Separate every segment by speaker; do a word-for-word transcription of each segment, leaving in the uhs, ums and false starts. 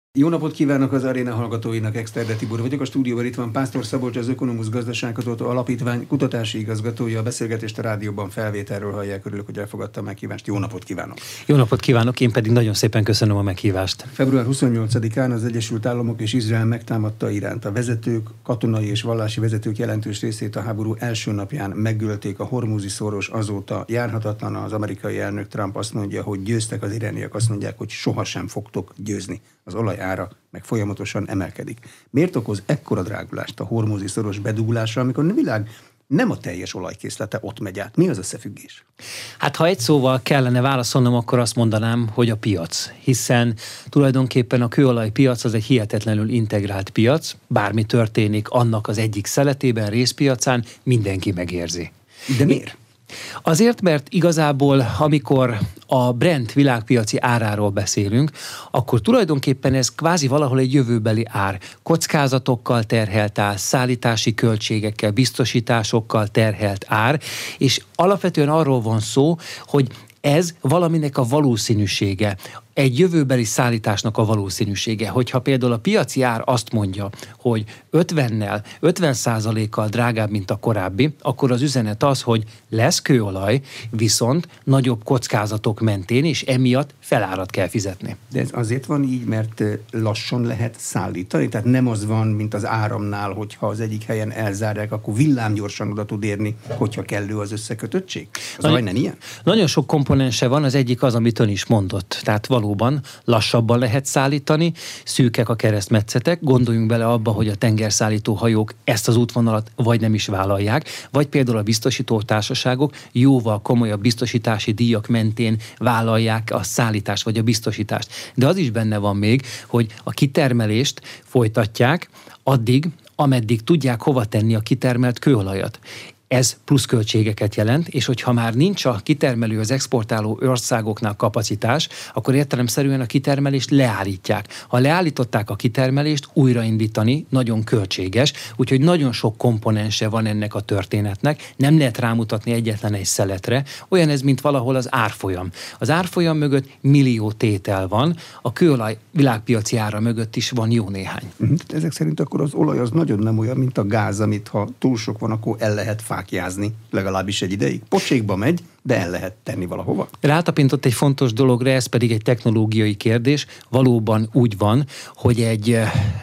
Speaker 1: Jó napot kívánok az aréna hallgatóinak, Exterde Tibor vagyok. A stúdióban itt van Pásztor Szabolcs, az Ökonomusz Gazdaságkutató Alapítvány kutatási igazgatója. A beszélgetést a rádióban felvételről hallják, örülök, hogy elfogadta a meghívást. Jó napot kívánok!
Speaker 2: Jó napot kívánok, én pedig nagyon szépen köszönöm a meghívást.
Speaker 1: február huszonnyolcadikán az Egyesült Államok és Izrael megtámadta Iránt. A vezetők, katonai és vallási vezetők jelentős részét a háború első napján megölték. A Hormuzi szoros azóta járhatatlan. Az amerikai elnök Trump azt mondja, hogy győztek, az irániak azt mondják, hogy sohasem fogtok győzni. Az olaj ára meg folyamatosan emelkedik. Miért okoz ekkora drágulást a Hormuzi szoros beduglása, amikor a világ nem a teljes olajkészlete ott megy át? Mi az összefüggés?
Speaker 2: Hát ha egy szóval kellene válaszolnom, akkor azt mondanám, hogy a piac. Hiszen tulajdonképpen a kőolajpiac az egy hihetetlenül integrált piac. Bármi történik annak az egyik szeletében, részpiacán, mindenki megérzi.
Speaker 1: De miért?
Speaker 2: Azért, mert igazából, amikor a Brent világpiaci áráról beszélünk, akkor tulajdonképpen ez kvázi valahol egy jövőbeli ár. Kockázatokkal terhelt ár, szállítási költségekkel, biztosításokkal terhelt ár, és alapvetően arról van szó, hogy ez valaminek a valószínűsége, egy jövőbeli szállításnak a valószínűsége. Hogyha például a piaci ár azt mondja, hogy ötvennel, ötven százalékkal drágább, mint a korábbi, akkor az üzenet az, hogy lesz kőolaj, viszont nagyobb kockázatok mentén, és emiatt felárat kell fizetni.
Speaker 1: De ez azért van így, mert lassan lehet szállítani? Tehát nem az van, mint az áramnál, hogyha az egyik helyen elzárják, akkor villámgyorsan oda tud érni, hogyha kellő az összekötöttség? Az
Speaker 2: Nagy,
Speaker 1: nem ilyen?
Speaker 2: Nagyon sok komponense van, az egyik az, amit ön is mondott. Tehát valóban lassabban lehet szállítani, szűkek a keresztmetszetek, gondoljunk bele abba, hogy a tengerszállító hajók ezt az útvonalat vagy nem is vállalják, vagy például a biztosító társaságok jóval komolyabb biztosítási díjak mentén vállalják a szállítást vagy a biztosítást. De az is benne van még, hogy a kitermelést folytatják addig, ameddig tudják hova tenni a kitermelt kőolajat. Ez pluszköltségeket jelent, és hogyha már nincs a kitermelő, az exportáló országoknál kapacitás, akkor értelemszerűen a kitermelést leállítják. Ha leállították a kitermelést, újraindítani nagyon költséges, úgyhogy nagyon sok komponense van ennek a történetnek, nem lehet rámutatni egyetlen egy szeletre, olyan ez, mint valahol az árfolyam. Az árfolyam mögött millió tétel van, a kőolaj világpiaci ára mögött is van jó néhány.
Speaker 1: Ezek szerint akkor az olaj az nagyon nem olyan, mint a gáz, amit ha túl sok van, akkor el lehet fákjázni, legalábbis egy ideig. Pocsékba megy, de el lehet tenni valahova.
Speaker 2: Rátapintott egy fontos dologra, ez pedig egy technológiai kérdés. Valóban úgy van, hogy egy,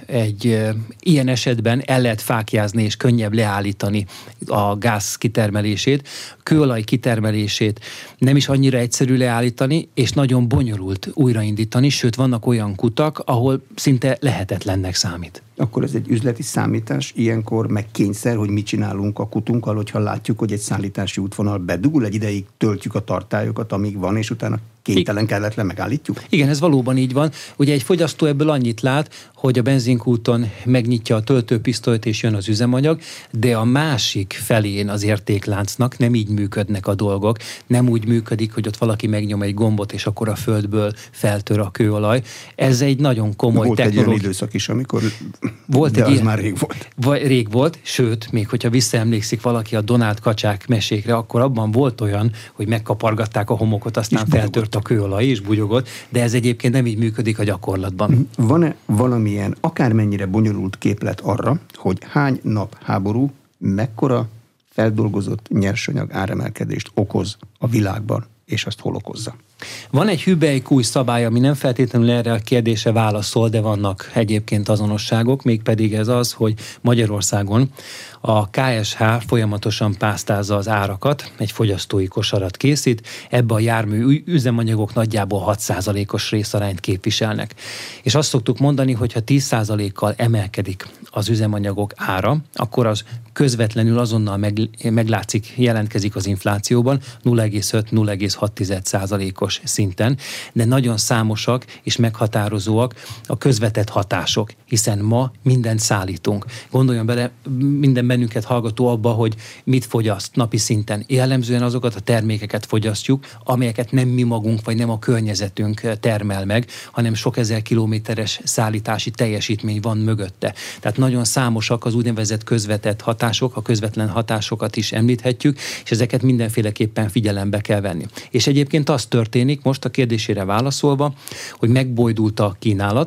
Speaker 2: egy ilyen esetben el lehet fákjázni és könnyebb leállítani a gáz kitermelését, kőolaj kitermelését nem is annyira egyszerű leállítani, és nagyon bonyolult újraindítani, sőt vannak olyan kutak, ahol szinte lehetetlennek számít.
Speaker 1: Akkor ez egy üzleti számítás, ilyenkor meg kényszer, hogy mit csinálunk a kutunkkal, hogyha látjuk, hogy egy szállítási útvonal bedugul, egy ideig töltjük a tartályokat, amíg van, és utána kénytelen kelletlen megállítjuk?
Speaker 2: Igen, ez valóban így van. Ugye egy fogyasztó ebből annyit lát, hogy a benzinkúton megnyitja a töltőpisztolyt és jön az üzemanyag, de a másik felén az értékláncnak nem így működnek a dolgok. Nem úgy működik, hogy ott valaki megnyom egy gombot, és akkor a földből feltör a kőolaj. Ez egy nagyon komoly
Speaker 1: volt
Speaker 2: technológia.
Speaker 1: Volt egy olyan időszak is, amikor
Speaker 2: volt
Speaker 1: de
Speaker 2: egy
Speaker 1: az
Speaker 2: ilyen...
Speaker 1: már rég volt.
Speaker 2: Vagy rég volt, sőt, még hogyha visszaemlékszik valaki a Donát kacsák mesékre, akkor abban volt olyan, hogy megkapargatták a homokot, aztán feltört a kőolaj és bugyogott, de ez egyébként nem így működik a gyakorlatban.
Speaker 1: Van-e valamilyen akármennyire bonyolult képlet arra, hogy hány nap háború mekkora feldolgozott nyersanyag áremelkedést okoz a világban, és azt hol okozza?
Speaker 2: Van egy hüvelykúj szabály, ami nem feltétlenül erre a kérdésre válaszol, de vannak egyébként azonosságok, mégpedig ez az, hogy Magyarországon a ká es há folyamatosan pásztázza az árakat, egy fogyasztói kosarat készít, ebbe a jármű üzemanyagok nagyjából hat százalékos részarányt képviselnek. És azt szoktuk mondani, hogy ha tíz százalékkal emelkedik az üzemanyagok ára, akkor az közvetlenül azonnal meg, meglátszik, jelentkezik az inflációban nulla egész öt - nulla egész hat százalékos szinten, de nagyon számosak és meghatározóak a közvetett hatások, hiszen ma mindent szállítunk. Gondoljon bele, minden bennünket hallgató abba, hogy mit fogyaszt napi szinten. Jellemzően azokat a termékeket fogyasztjuk, amelyeket nem mi magunk, vagy nem a környezetünk termel meg, hanem sok ezer kilométeres szállítási teljesítmény van mögötte. Tehát nagyon számosak az úgynevezett közvetett hatások, a közvetlen hatásokat is említhetjük, és ezeket mindenféleképpen figyelembe kell venni. És egyébként az történik, most a kérdésére válaszolva, hogy megbojdult a kínálat,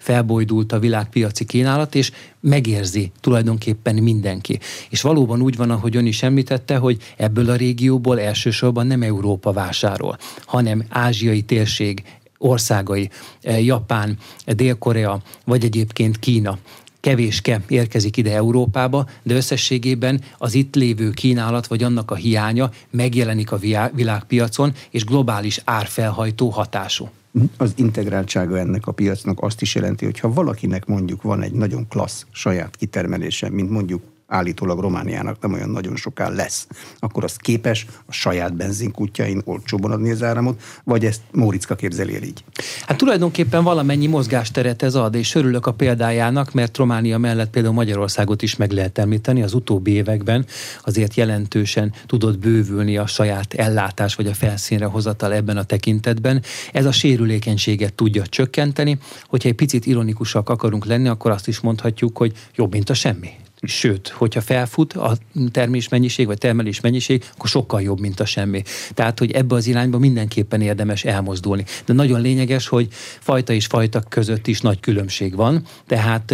Speaker 2: felbojdult a világpiaci kínálat, és megérzi tulajdonképpen mindenki. És valóban úgy van, ahogy ön is említette, hogy ebből a régióból elsősorban nem Európa vásárol, hanem ázsiai térség országai, Japán, Dél-Korea, vagy egyébként Kína. Kevéske érkezik ide Európába, de összességében az itt lévő kínálat, vagy annak a hiánya megjelenik a világpiacon, és globális árfelhajtó hatású.
Speaker 1: Az integráltsága ennek a piacnak azt is jelenti, hogy ha valakinek mondjuk van egy nagyon klassz saját kitermelése, mint mondjuk állítólag Romániának nem olyan nagyon soká lesz, akkor az képes a saját benzinkútjain olcsóban adni az áramot, vagy ezt Móriczka képzeli el így?
Speaker 2: Hát tulajdonképpen valamennyi mozgásteret ez ad, és örülök a példájának, mert Románia mellett például Magyarországot is meg lehet említeni. Az utóbbi években azért jelentősen tudott bővülni a saját ellátás, vagy a felszínre hozatal ebben a tekintetben. Ez a sérülékenységet tudja csökkenteni. Hogyha egy picit ironikusak akarunk lenni, akkor azt is mondhatjuk, hogy jobb, mint a semmi. Sőt, hogyha felfut a termésmennyiség, vagy termelésmennyiség, akkor sokkal jobb, mint a semmi. Tehát, hogy ebbe az irányba mindenképpen érdemes elmozdulni. De nagyon lényeges, hogy fajta és fajta között is nagy különbség van. Tehát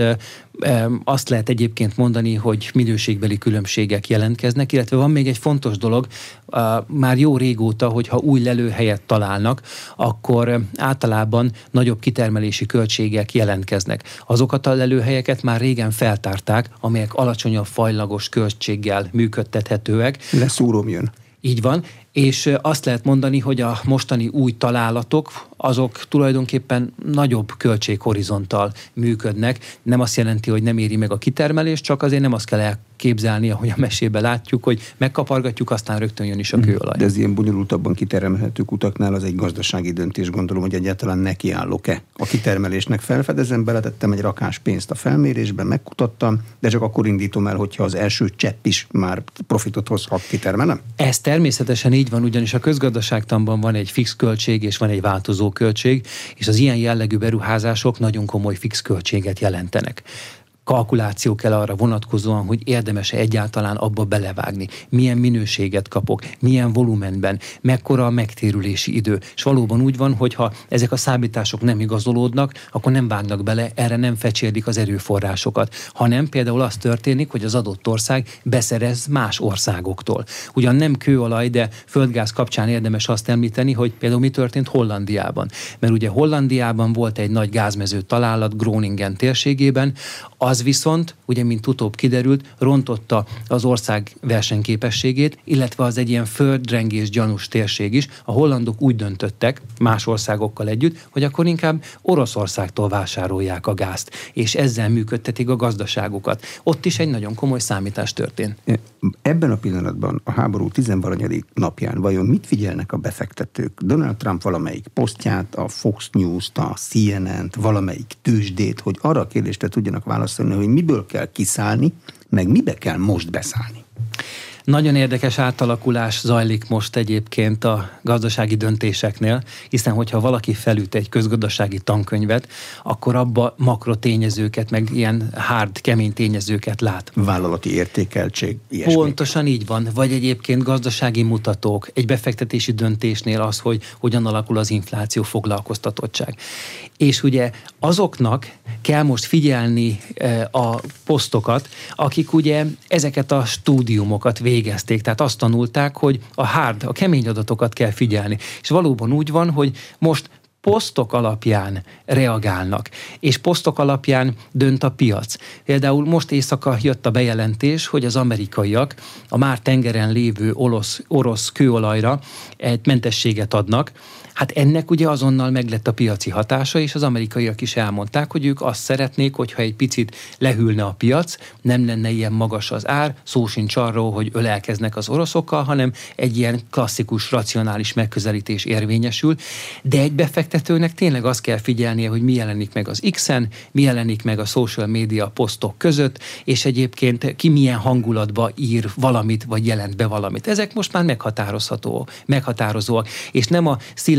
Speaker 2: azt lehet egyébként mondani, hogy minőségbeli különbségek jelentkeznek, illetve van még egy fontos dolog, már jó régóta, hogyha új lelőhelyet találnak, akkor általában nagyobb kitermelési költségek jelentkeznek. Azokat a lelőhelyeket már régen feltárták, amelyek alacsonyabb fajlagos költséggel működtethetőek.
Speaker 1: Leszúrom jön.
Speaker 2: Így van, és azt lehet mondani, hogy a mostani új találatok, azok tulajdonképpen nagyobb költséghorizonttal működnek. Nem azt jelenti, hogy nem éri meg a kitermelés, csak azért nem azt kell elképzelni, ahogy a mesében látjuk, hogy megkapargatjuk, aztán rögtön jön is a kőolaj.
Speaker 1: De ez ilyen bonyolultabban kitermelhető kutaknál az egy gazdasági döntés, gondolom, hogy egyáltalán nekiállok-e a kitermelésnek. Felfedezem, beletettem egy rakás pénzt a felmérésben, megkutattam, de csak akkor indítom el, hogyha az első csepp is már profitot hozhat, kitermelem?
Speaker 2: Ez természetesen így van, ugyanis a közgazdaságtanban van egy fix költség és van egy változó költség, és az ilyen jellegű beruházások nagyon komoly fix költséget jelentenek. Kalkuláció kell arra vonatkozóan, hogy érdemes-e egyáltalán abba belevágni. Milyen minőséget kapok, milyen volumenben, mekkora a megtérülési idő. És valóban úgy van, hogy ha ezek a számítások nem igazolódnak, akkor nem vágnak bele, erre nem fecsérlik az erőforrásokat, hanem például az történik, hogy az adott ország beszerez más országoktól. Ugyan nem kőolaj, de földgáz kapcsán érdemes azt említeni, hogy például mi történt Hollandiában. Mert ugye Hollandiában volt egy nagy gázmező találat Groningen térségében, az viszont, ugye mint utóbb kiderült, rontotta az ország versenyképességét, illetve az egy ilyen földrengés gyanús térség is. A hollandok úgy döntöttek, más országokkal együtt, hogy akkor inkább Oroszországtól vásárolják a gázt, és ezzel működtetik a gazdaságukat. Ott is egy nagyon komoly számítás történt.
Speaker 1: Ebben a pillanatban, a háború tizenvalanyadik napján vajon mit figyelnek a befektetők? Donald Trump valamelyik posztját, a Fox News-t, a C N N-t, valamelyik tőzsdét, hogy arra a kérdésre tudjanak válaszolni, hogy miből kell kiszállni, meg mibe kell most beszállni.
Speaker 2: Nagyon érdekes átalakulás zajlik most egyébként a gazdasági döntéseknél, hiszen hogyha valaki felüt egy közgazdasági tankönyvet, akkor abba makrotényezőket, meg ilyen hard, kemény tényezőket lát.
Speaker 1: Vállalati értékeltség, ilyesmi.
Speaker 2: Pontosan így van. Vagy egyébként gazdasági mutatók. Egy befektetési döntésnél az, hogy hogyan alakul az infláció, foglalkoztatottság. És ugye azoknak kell most figyelni a posztokat, akik ugye ezeket a stúdiumokat végezték, tehát azt tanulták, hogy a hard, a kemény adatokat kell figyelni. És valóban úgy van, hogy most posztok alapján reagálnak, és posztok alapján dönt a piac. Például most éjszaka jött a bejelentés, hogy az amerikaiak a már tengeren lévő orosz, orosz kőolajra egy mentességet adnak. Hát ennek ugye azonnal meglett a piaci hatása, és az amerikaiak is elmondták, hogy ők azt szeretnék, hogyha egy picit lehűlne a piac, nem lenne ilyen magas az ár, szó sincs arról, hogy ölelkeznek az oroszokkal, hanem egy ilyen klasszikus, racionális megközelítés érvényesül, de egy befektetőnek tényleg azt kell figyelnie, hogy mi jelenik meg az X-en, mi jelenik meg a social media posztok között, és egyébként ki milyen hangulatba ír valamit, vagy jelent be valamit. Ezek most már meghatározható, meghatározóak, és nem a szilárd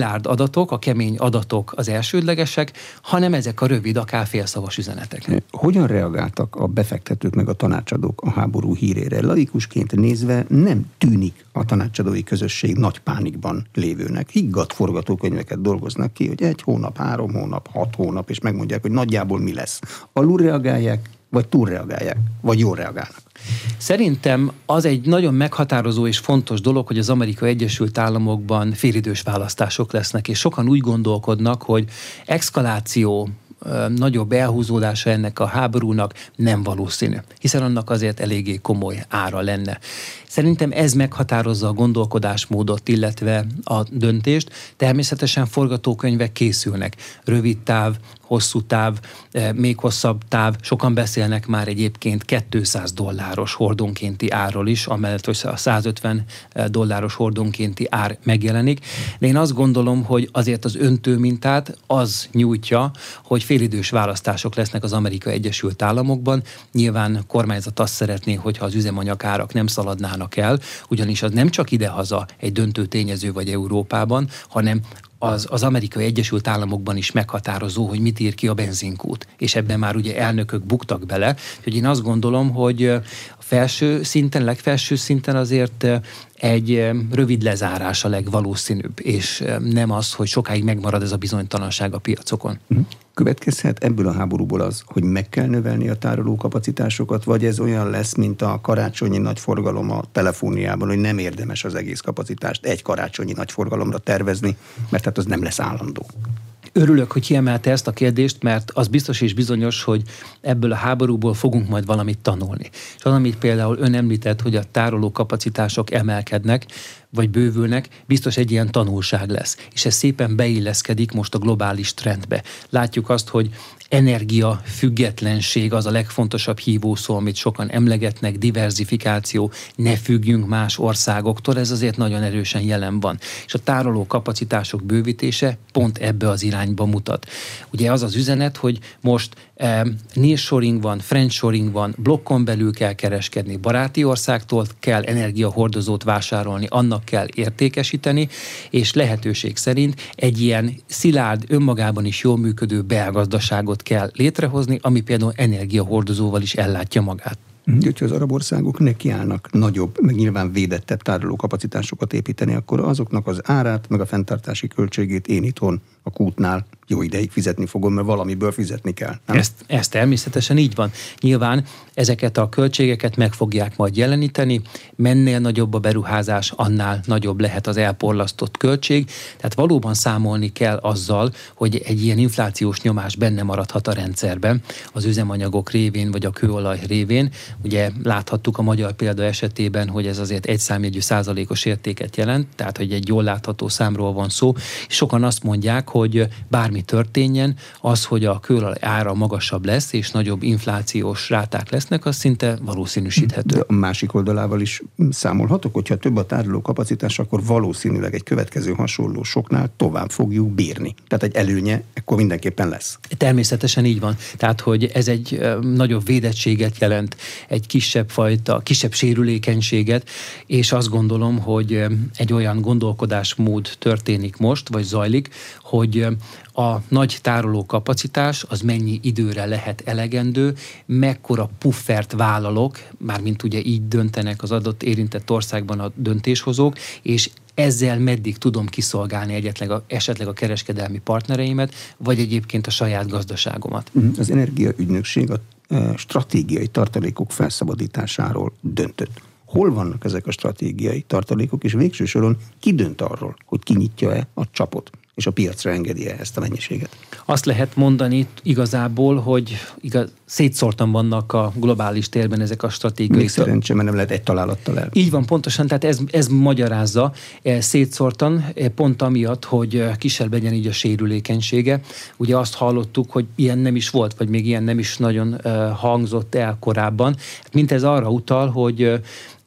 Speaker 2: szilárd adatok, a kemény adatok az elsődlegesek, hanem ezek a rövid, akár félszavas üzenetek.
Speaker 1: Hogyan reagáltak a befektetők meg a tanácsadók a háború hírére? Laikusként nézve nem tűnik a tanácsadói közösség nagy pánikban lévőnek. Higgadt forgatókönyveket dolgoznak ki, hogy egy hónap, három hónap, hat hónap, és megmondják, hogy nagyjából mi lesz. Alul reagálják, vagy túlreagálják, vagy jól reagálnak?
Speaker 2: Szerintem az egy nagyon meghatározó és fontos dolog, hogy az Amerikai Egyesült Államokban félidős választások lesznek, és sokan úgy gondolkodnak, hogy eszkaláció, nagyobb elhúzódása ennek a háborúnak nem valószínű, hiszen annak azért eléggé komoly ára lenne. Szerintem ez meghatározza a gondolkodásmódot, illetve a döntést. Természetesen forgatókönyvek készülnek. Rövid táv, hosszú táv, még hosszabb táv. Sokan beszélnek már egyébként kétszáz dolláros hordonkénti árról is, amellett, hogy a százötven dolláros hordonkénti ár megjelenik. De én azt gondolom, hogy azért az öntő mintát az nyújtja, hogy félidős választások lesznek az Amerikai Egyesült Államokban. Nyilván a kormányzat azt szeretné, hogyha az üzemanyagárak nem szaladnának el, ugyanis az nem csak idehaza egy döntő tényező vagy Európában, hanem az, az Amerikai Egyesült Államokban is meghatározó, hogy mit ír ki a benzinkút. És ebben már ugye elnökök buktak bele, hogy én azt gondolom, hogy a felső szinten, legfelső szinten azért egy rövid lezárás a legvalószínűbb, és nem az, hogy sokáig megmarad ez a bizonytalanság a piacokon.
Speaker 1: Következhet ebből a háborúból az, hogy meg kell növelni a tárolókapacitásokat, vagy ez olyan lesz, mint a karácsonyi nagy forgalom a telefóniában, hogy nem érdemes az egész kapacitást egy karácsonyi nagy forgalomra tervezni, mert hát az nem lesz állandó.
Speaker 2: Örülök, hogy kiemelte ezt a kérdést, mert az biztos és bizonyos, hogy ebből a háborúból fogunk majd valamit tanulni. És az, amit például ön említett, hogy a tároló kapacitások emelkednek, vagy bővülnek, biztos egy ilyen tanulság lesz. És ez szépen beilleszkedik most a globális trendbe. Látjuk azt, hogy energia függetlenség az a legfontosabb hívószó, amit sokan emlegetnek, diverzifikáció, ne függjünk más országoktól, ez azért nagyon erősen jelen van. És a tároló kapacitások bővítése pont ebbe az irányba mutat. Ugye az az üzenet, hogy most eh, nearshoring van, friendshoring van, blokkon belül kell kereskedni, baráti országtól kell energiahordozót vásárolni, annak kell értékesíteni, és lehetőség szerint egy ilyen szilárd, önmagában is jól működő belgazdaságot kell létrehozni, ami például energiahordozóval is ellátja magát.
Speaker 1: Hogyha az arab országok nekiállnak nagyobb, meg nyilván védettebb tárolókapacitásokat építeni, akkor azoknak az árát, meg a fenntartási költségét én itthon a kútnál jó ideig fizetni fogom, mert valamiből fizetni kell. Nem?
Speaker 2: Ezt, ezt természetesen így van. Nyilván ezeket a költségeket meg fogják majd jeleníteni, mennél nagyobb a beruházás, annál nagyobb lehet az elporlasztott költség, tehát valóban számolni kell azzal, hogy egy ilyen inflációs nyomás benne maradhat a rendszerben, az üzemanyagok révén, vagy a kőolaj révén. Ugye láthattuk a magyar példa esetében, hogy ez azért egy számjegyű százalékos értéket jelent, tehát hogy egy jól látható számról van szó, és sokan azt mondják, hogy bármi történjen, az, hogy a kőolaj ára magasabb lesz, és nagyobb inflációs ráták lesznek, az szinte valószínűsíthető.
Speaker 1: De a másik oldalával is számolhatok, hogyha több a tároló kapacitás, akkor valószínűleg egy következő hasonló soknál tovább fogjuk bírni. Tehát egy előnye akkor mindenképpen lesz.
Speaker 2: Természetesen így van. Tehát, hogy ez egy nagyobb védettséget jelent, egy kisebb fajta, kisebb sérülékenységet, és azt gondolom, hogy egy olyan gondolkodásmód történik most, vagy zajlik, hogy a nagy tároló kapacitás az mennyi időre lehet elegendő, mekkora puffert vállalok, mármint ugye így döntenek az adott érintett országban a döntéshozók, és ezzel meddig tudom kiszolgálni egyetleg a, esetleg a kereskedelmi partnereimet, vagy egyébként a saját gazdaságomat.
Speaker 1: Az energiaügynökség a stratégiai tartalékok felszabadításáról döntött. Hol vannak ezek a stratégiai tartalékok, és végső soron ki dönt arról, hogy kinyitja-e a csapot, és a piacra engedi-e ezt a mennyiséget?
Speaker 2: Azt lehet mondani igazából, hogy igaz, szétszórtan vannak a globális térben ezek a stratégiai...
Speaker 1: Még szerencsé, mert nem lehet egy találattal el.
Speaker 2: Így van, pontosan, tehát ez, ez magyarázza szétszórtan, pont amiatt, hogy kisebb legyen így a sérülékenysége. Ugye azt hallottuk, hogy ilyen nem is volt, vagy még ilyen nem is nagyon hangzott el korábban. Mint ez arra utal, hogy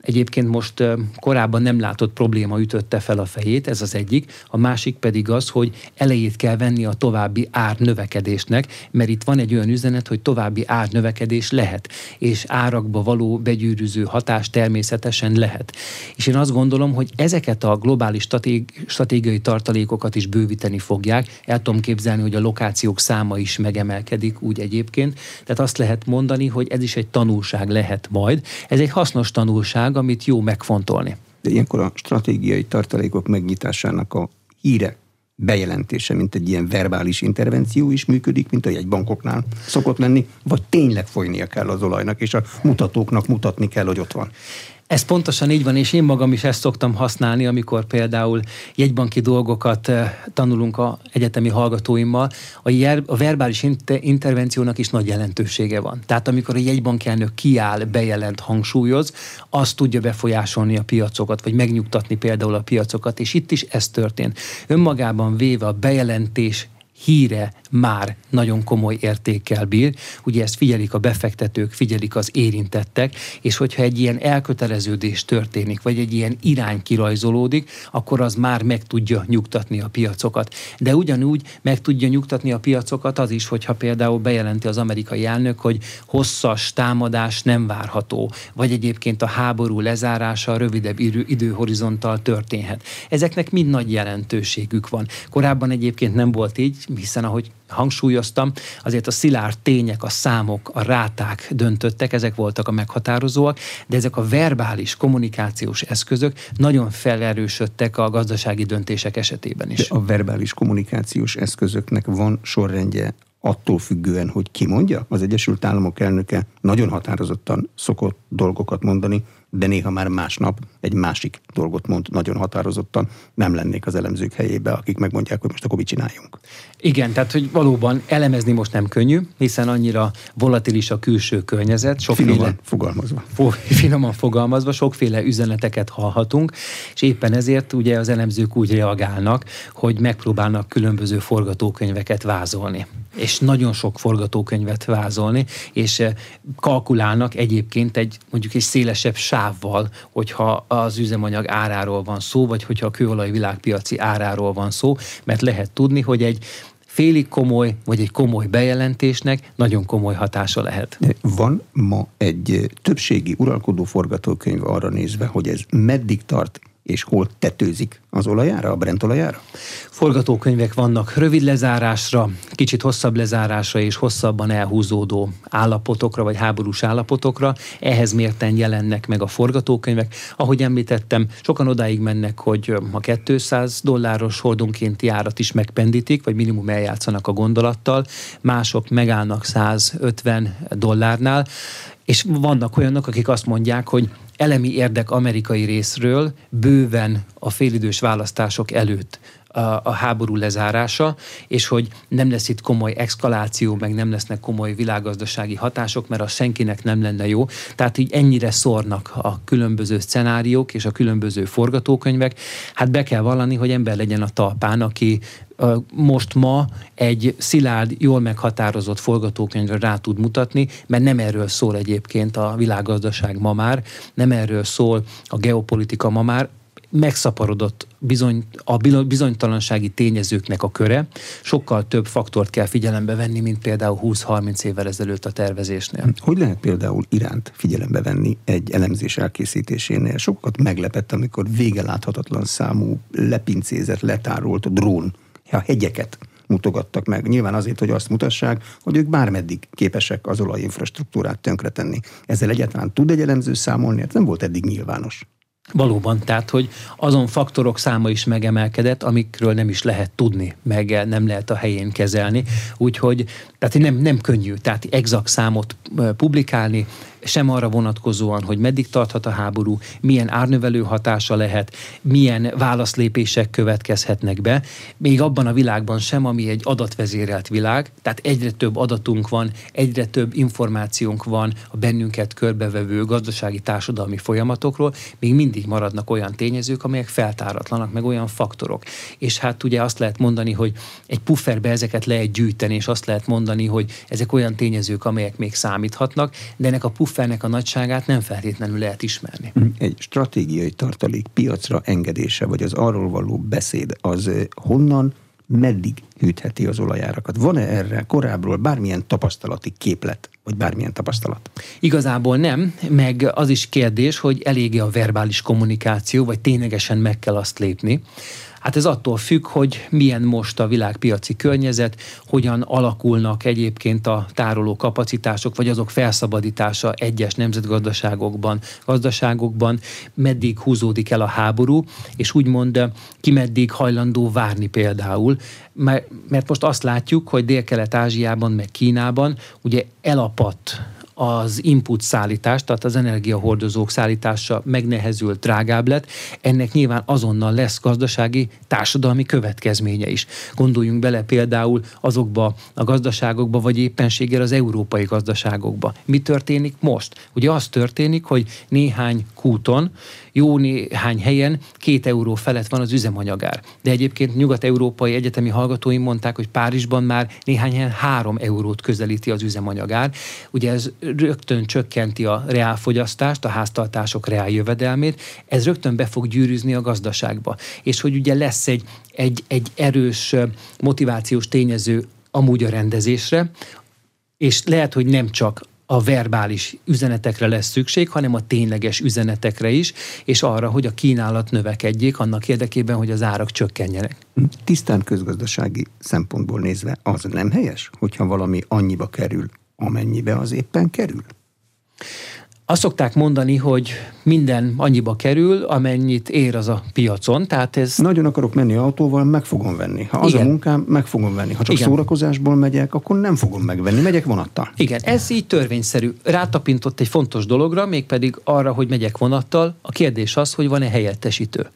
Speaker 2: egyébként most korábban nem látott probléma ütötte fel a fejét, ez az egyik. A másik pedig az, hogy elejét kell venni a további árnövekedésnek, mert itt van egy olyan üzenet, hogy további árnövekedés lehet, és árakba való begyűrűző hatás természetesen lehet. És én azt gondolom, hogy ezeket a globális stratég, stratégiai tartalékokat is bővíteni fogják. El tudom képzelni, hogy a lokációk száma is megemelkedik úgy egyébként. Tehát azt lehet mondani, hogy ez is egy tanulság lehet majd. Ez egy hasznos tanulság, amit jó megfontolni.
Speaker 1: De ilyenkor a stratégiai tartalékok megnyitásának a híre, bejelentése, mint egy ilyen verbális intervenció is működik, mint ahogy egy bankoknál szokott lenni, vagy tényleg folynia kell az olajnak, és a mutatóknak mutatni kell, hogy ott van.
Speaker 2: Ez pontosan így van, és én magam is ezt szoktam használni, amikor például jegybanki dolgokat tanulunk az egyetemi hallgatóimmal. A, jer, a verbális inter, intervenciónak is nagy jelentősége van. Tehát amikor a jegybankelnök kiáll, bejelent, hangsúlyoz, az tudja befolyásolni a piacokat, vagy megnyugtatni például a piacokat, és itt is ez történt. Önmagában véve a bejelentés híre már nagyon komoly értékkel bír. Ugye ezt figyelik a befektetők, figyelik az érintettek, és hogyha egy ilyen elköteleződés történik, vagy egy ilyen irány kirajzolódik, akkor az már meg tudja nyugtatni a piacokat. De ugyanúgy meg tudja nyugtatni a piacokat az is, hogyha például bejelenti az amerikai elnök, hogy hosszas támadás nem várható, vagy egyébként a háború lezárása rövidebb idő, időhorizonttal történhet. Ezeknek mind nagy jelentőségük van. Korábban egyébként nem volt így, hiszen ahogy hangsúlyoztam, azért a szilárd tények, a számok, a ráták döntöttek, ezek voltak a meghatározóak, de ezek a verbális kommunikációs eszközök nagyon felerősödtek a gazdasági döntések esetében is.
Speaker 1: De a verbális kommunikációs eszközöknek van sorrendje attól függően, hogy ki mondja? Az Egyesült Államok elnöke nagyon határozottan szokott dolgokat mondani, de néha már másnap egy másik dolgot mond nagyon határozottan. Nem lennék az elemzők helyébe, akik megmondják, hogy most akkor mit csináljunk.
Speaker 2: Igen, tehát hogy valóban elemezni most nem könnyű, hiszen annyira volatilis a külső környezet. Sokféle,
Speaker 1: finoman fogalmazva.
Speaker 2: Finoman fogalmazva, sokféle üzeneteket hallhatunk, és éppen ezért ugye az elemzők úgy reagálnak, hogy megpróbálnak különböző forgatókönyveket vázolni. És nagyon sok forgatókönyvet vázolni, és kalkulálnak egyébként egy mondjuk egy szélesebb sávval, hogyha az üzemanyag áráról van szó, vagy hogyha a kőolaj világpiaci áráról van szó, mert lehet tudni, hogy egy félig komoly, vagy egy komoly bejelentésnek nagyon komoly hatása lehet.
Speaker 1: Van ma egy többségi uralkodó forgatókönyv arra nézve, hogy ez meddig tart, és hol tetőzik az olajára, a Brent olajára?
Speaker 2: Forgatókönyvek vannak rövid lezárásra, kicsit hosszabb lezárásra és hosszabban elhúzódó állapotokra, vagy háborús állapotokra. Ehhez mérten jelennek meg a forgatókönyvek. Ahogy említettem, sokan odáig mennek, hogy a kétszáz dolláros hordonkénti árat is megpendítik, vagy minimum eljátszanak a gondolattal. Mások megállnak százötven dollárnál, és vannak olyanok, akik azt mondják, hogy elemi érdek amerikai részről bőven a félidős választások előtt a, a háború lezárása, és hogy nem lesz itt komoly exkaláció, meg nem lesznek komoly világgazdasági hatások, mert az senkinek nem lenne jó. Tehát így ennyire szórnak a különböző szenáriók és a különböző forgatókönyvek. Hát be kell vallani, hogy ember legyen a talpán, aki most ma egy szilárd, jól meghatározott forgatókönyvre rá tud mutatni, mert nem erről szól egyébként a világgazdaság ma már, nem erről szól a geopolitika ma már, megszaporodott bizony, a bizonytalansági tényezőknek a köre, sokkal több faktort kell figyelembe venni, mint például húsz-harminc évvel ezelőtt a tervezésnél.
Speaker 1: Hogy lehet például Iránt figyelembe venni egy elemzés elkészítésénél? Sokat meglepett, amikor vége láthatatlan számú lepincézett, letárolt drón a hegyeket mutogattak meg. Nyilván azért, hogy azt mutassák, hogy ők bármeddig képesek az olajinfrastruktúrát tönkretenni. Ezzel egyáltalán tud egy elemző számolni? Ez nem volt eddig nyilvános.
Speaker 2: Valóban, tehát, hogy azon faktorok száma is megemelkedett, amikről nem is lehet tudni, meg nem lehet a helyén kezelni. Úgyhogy tehát nem, nem könnyű, tehát exakt számot publikálni, sem arra vonatkozóan, hogy meddig tarthat a háború, milyen árnövelő hatása lehet, milyen válaszlépések következhetnek be, még abban a világban sem, ami egy adatvezérelt világ, tehát egyre több adatunk van, egyre több információnk van a bennünket körbevevő gazdasági társadalmi folyamatokról, még mindig mindig maradnak olyan tényezők, amelyek feltáratlanak, meg olyan faktorok. És hát ugye azt lehet mondani, hogy egy pufferbe ezeket lehet gyűjteni, és azt lehet mondani, hogy ezek olyan tényezők, amelyek még számíthatnak, de ennek a puffernek a nagyságát nem feltétlenül lehet ismerni.
Speaker 1: Egy stratégiai tartalék piacra engedése, vagy az arról való beszéd, az honnan, meddig hűtheti az olajárakat? Van-e erre korábbról bármilyen tapasztalati képlet, vagy bármilyen tapasztalat?
Speaker 2: Igazából nem, meg az is kérdés, hogy eléggé a verbális kommunikáció, vagy ténylegesen meg kell azt lépni. Hát ez attól függ, hogy milyen most a világpiaci környezet, hogyan alakulnak egyébként a tároló kapacitások, vagy azok felszabadítása egyes nemzetgazdaságokban, gazdaságokban, meddig húzódik el a háború, és úgymond ki meddig hajlandó várni például. Mert most azt látjuk, hogy Dél-Kelet-Ázsiában, meg Kínában ugye elapadt az input szállítás, tehát az energiahordozók szállítása megnehezült, drágább lett, ennek nyilván azonnal lesz gazdasági, társadalmi következménye is. Gondoljunk bele például azokba a gazdaságokba, vagy éppenséggel az európai gazdaságokba. Mi történik most? Ugye az történik, hogy néhány kúton, jó néhány helyen két euró felett van az üzemanyagár. De egyébként nyugat-európai egyetemi hallgatóim mondták, hogy Párizsban már néhány helyen három eurót közelíti az üzemanyagár. Ugye ez rögtön csökkenti a reálfogyasztást, a háztartások reáljövedelmét, ez rögtön be fog gyűrűzni a gazdaságba. És hogy ugye lesz egy, egy, egy erős motivációs tényező amúgy a rendezésre, és lehet, hogy nem csak a verbális üzenetekre lesz szükség, hanem a tényleges üzenetekre is, és arra, hogy a kínálat növekedjék annak érdekében, hogy az árak csökkenjenek.
Speaker 1: Tisztán közgazdasági szempontból nézve az nem helyes, hogyha valami annyiba kerül, amennyibe az éppen kerül?
Speaker 2: Azt szokták mondani, hogy minden annyiba kerül, amennyit ér az a piacon, tehát ez...
Speaker 1: Nagyon akarok menni autóval, meg fogom venni. Ha az Igen. a munkám, meg fogom venni. Ha csak Igen. szórakozásból megyek, akkor nem fogom megvenni. Megyek vonattal.
Speaker 2: Igen, ez így törvényszerű. Rátapintott egy fontos dologra, mégpedig arra, hogy megyek vonattal. A kérdés az, hogy van-e helyettesítő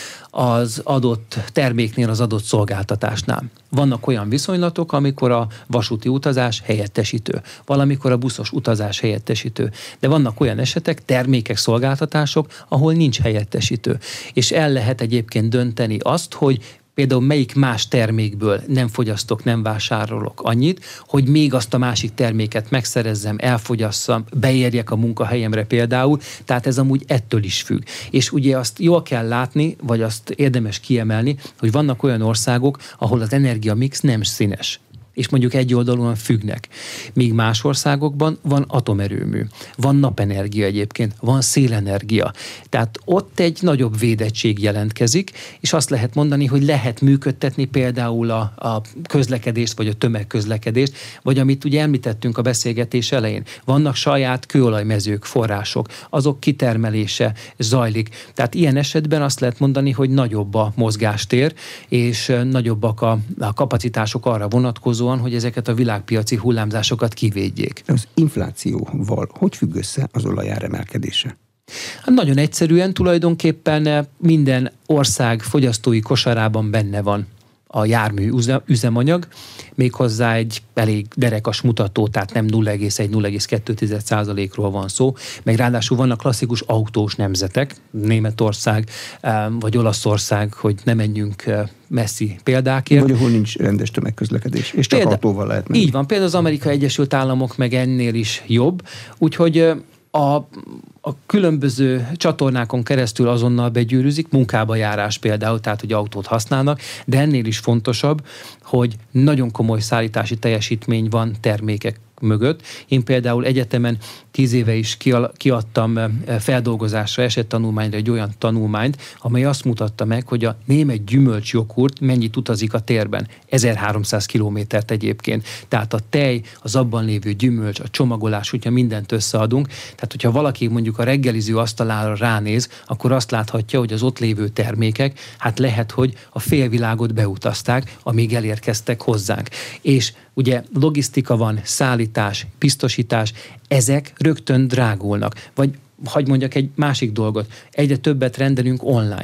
Speaker 2: az adott terméknél, az adott szolgáltatásnál. Vannak olyan viszonylatok, amikor a vasúti utazás helyettesítő, valamikor a buszos utazás helyettesítő, de vannak olyan esetek, termékek, szolgáltatások, ahol nincs helyettesítő. És el lehet egyébként dönteni azt, hogy például melyik más termékből nem fogyasztok, nem vásárolok annyit, hogy még azt a másik terméket megszerezzem, elfogyasszam, beérjek a munkahelyemre például, tehát ez amúgy ettől is függ. És ugye azt jól kell látni, vagy azt érdemes kiemelni, hogy vannak olyan országok, ahol az energiamix nem színes, és mondjuk egyoldalúan függnek. Míg más országokban van atomerőmű, van napenergia egyébként, van szélenergia. Tehát ott egy nagyobb védettség jelentkezik, és azt lehet mondani, hogy lehet működtetni például a, a közlekedést, vagy a tömegközlekedést, vagy amit ugye említettünk a beszélgetés elején. Vannak saját kőolajmezők, források, azok kitermelése zajlik. Tehát ilyen esetben azt lehet mondani, hogy nagyobb a mozgástér, és nagyobbak a, a kapacitások arra vonatkozóan, hogy ezeket a világpiaci hullámzásokat kivédjék.
Speaker 1: Az inflációval hogy függ össze az olajár emelkedése?
Speaker 2: Hát nagyon egyszerűen tulajdonképpen minden ország fogyasztói kosarában benne van a jármű üzemanyag, méghozzá egy elég derekas mutató, tehát nem nulla egész egy - nulla egész kettő százalékról van szó, meg ráadásul vannak klasszikus autós nemzetek, Németország vagy Olaszország, hogy ne menjünk messzi példákért.
Speaker 1: Vagy ahol nincs rendes tömegközlekedés, és csak Példa, autóval lehet menni.
Speaker 2: Így van, például az Amerikai Egyesült Államok meg ennél is jobb, úgyhogy a, a különböző csatornákon keresztül azonnal begyűrűzik, munkába járás például, tehát hogy autót használnak, de ennél is fontosabb, hogy nagyon komoly szállítási teljesítmény van termékek mögött. Én például egyetemen tíz éve is kiadtam feldolgozásra, esettanulmányra egy olyan tanulmányt, amely azt mutatta meg, hogy a német gyümölcsjoghurt mennyit utazik a térben. ezerháromszáz kilométert egyébként. Tehát a tej, az abban lévő gyümölcs, a csomagolás, hogyha mindent összeadunk. Tehát, hogyha valaki mondjuk a reggeliző asztalára ránéz, akkor azt láthatja, hogy az ott lévő termékek, hát lehet, hogy a félvilágot beutazták, amíg elérkeztek hozzánk. És ugye logisztika van, szállítás, biztosítás, ezek rögtön drágulnak. Vagy hadd mondjak egy másik dolgot, egyre többet rendelünk online.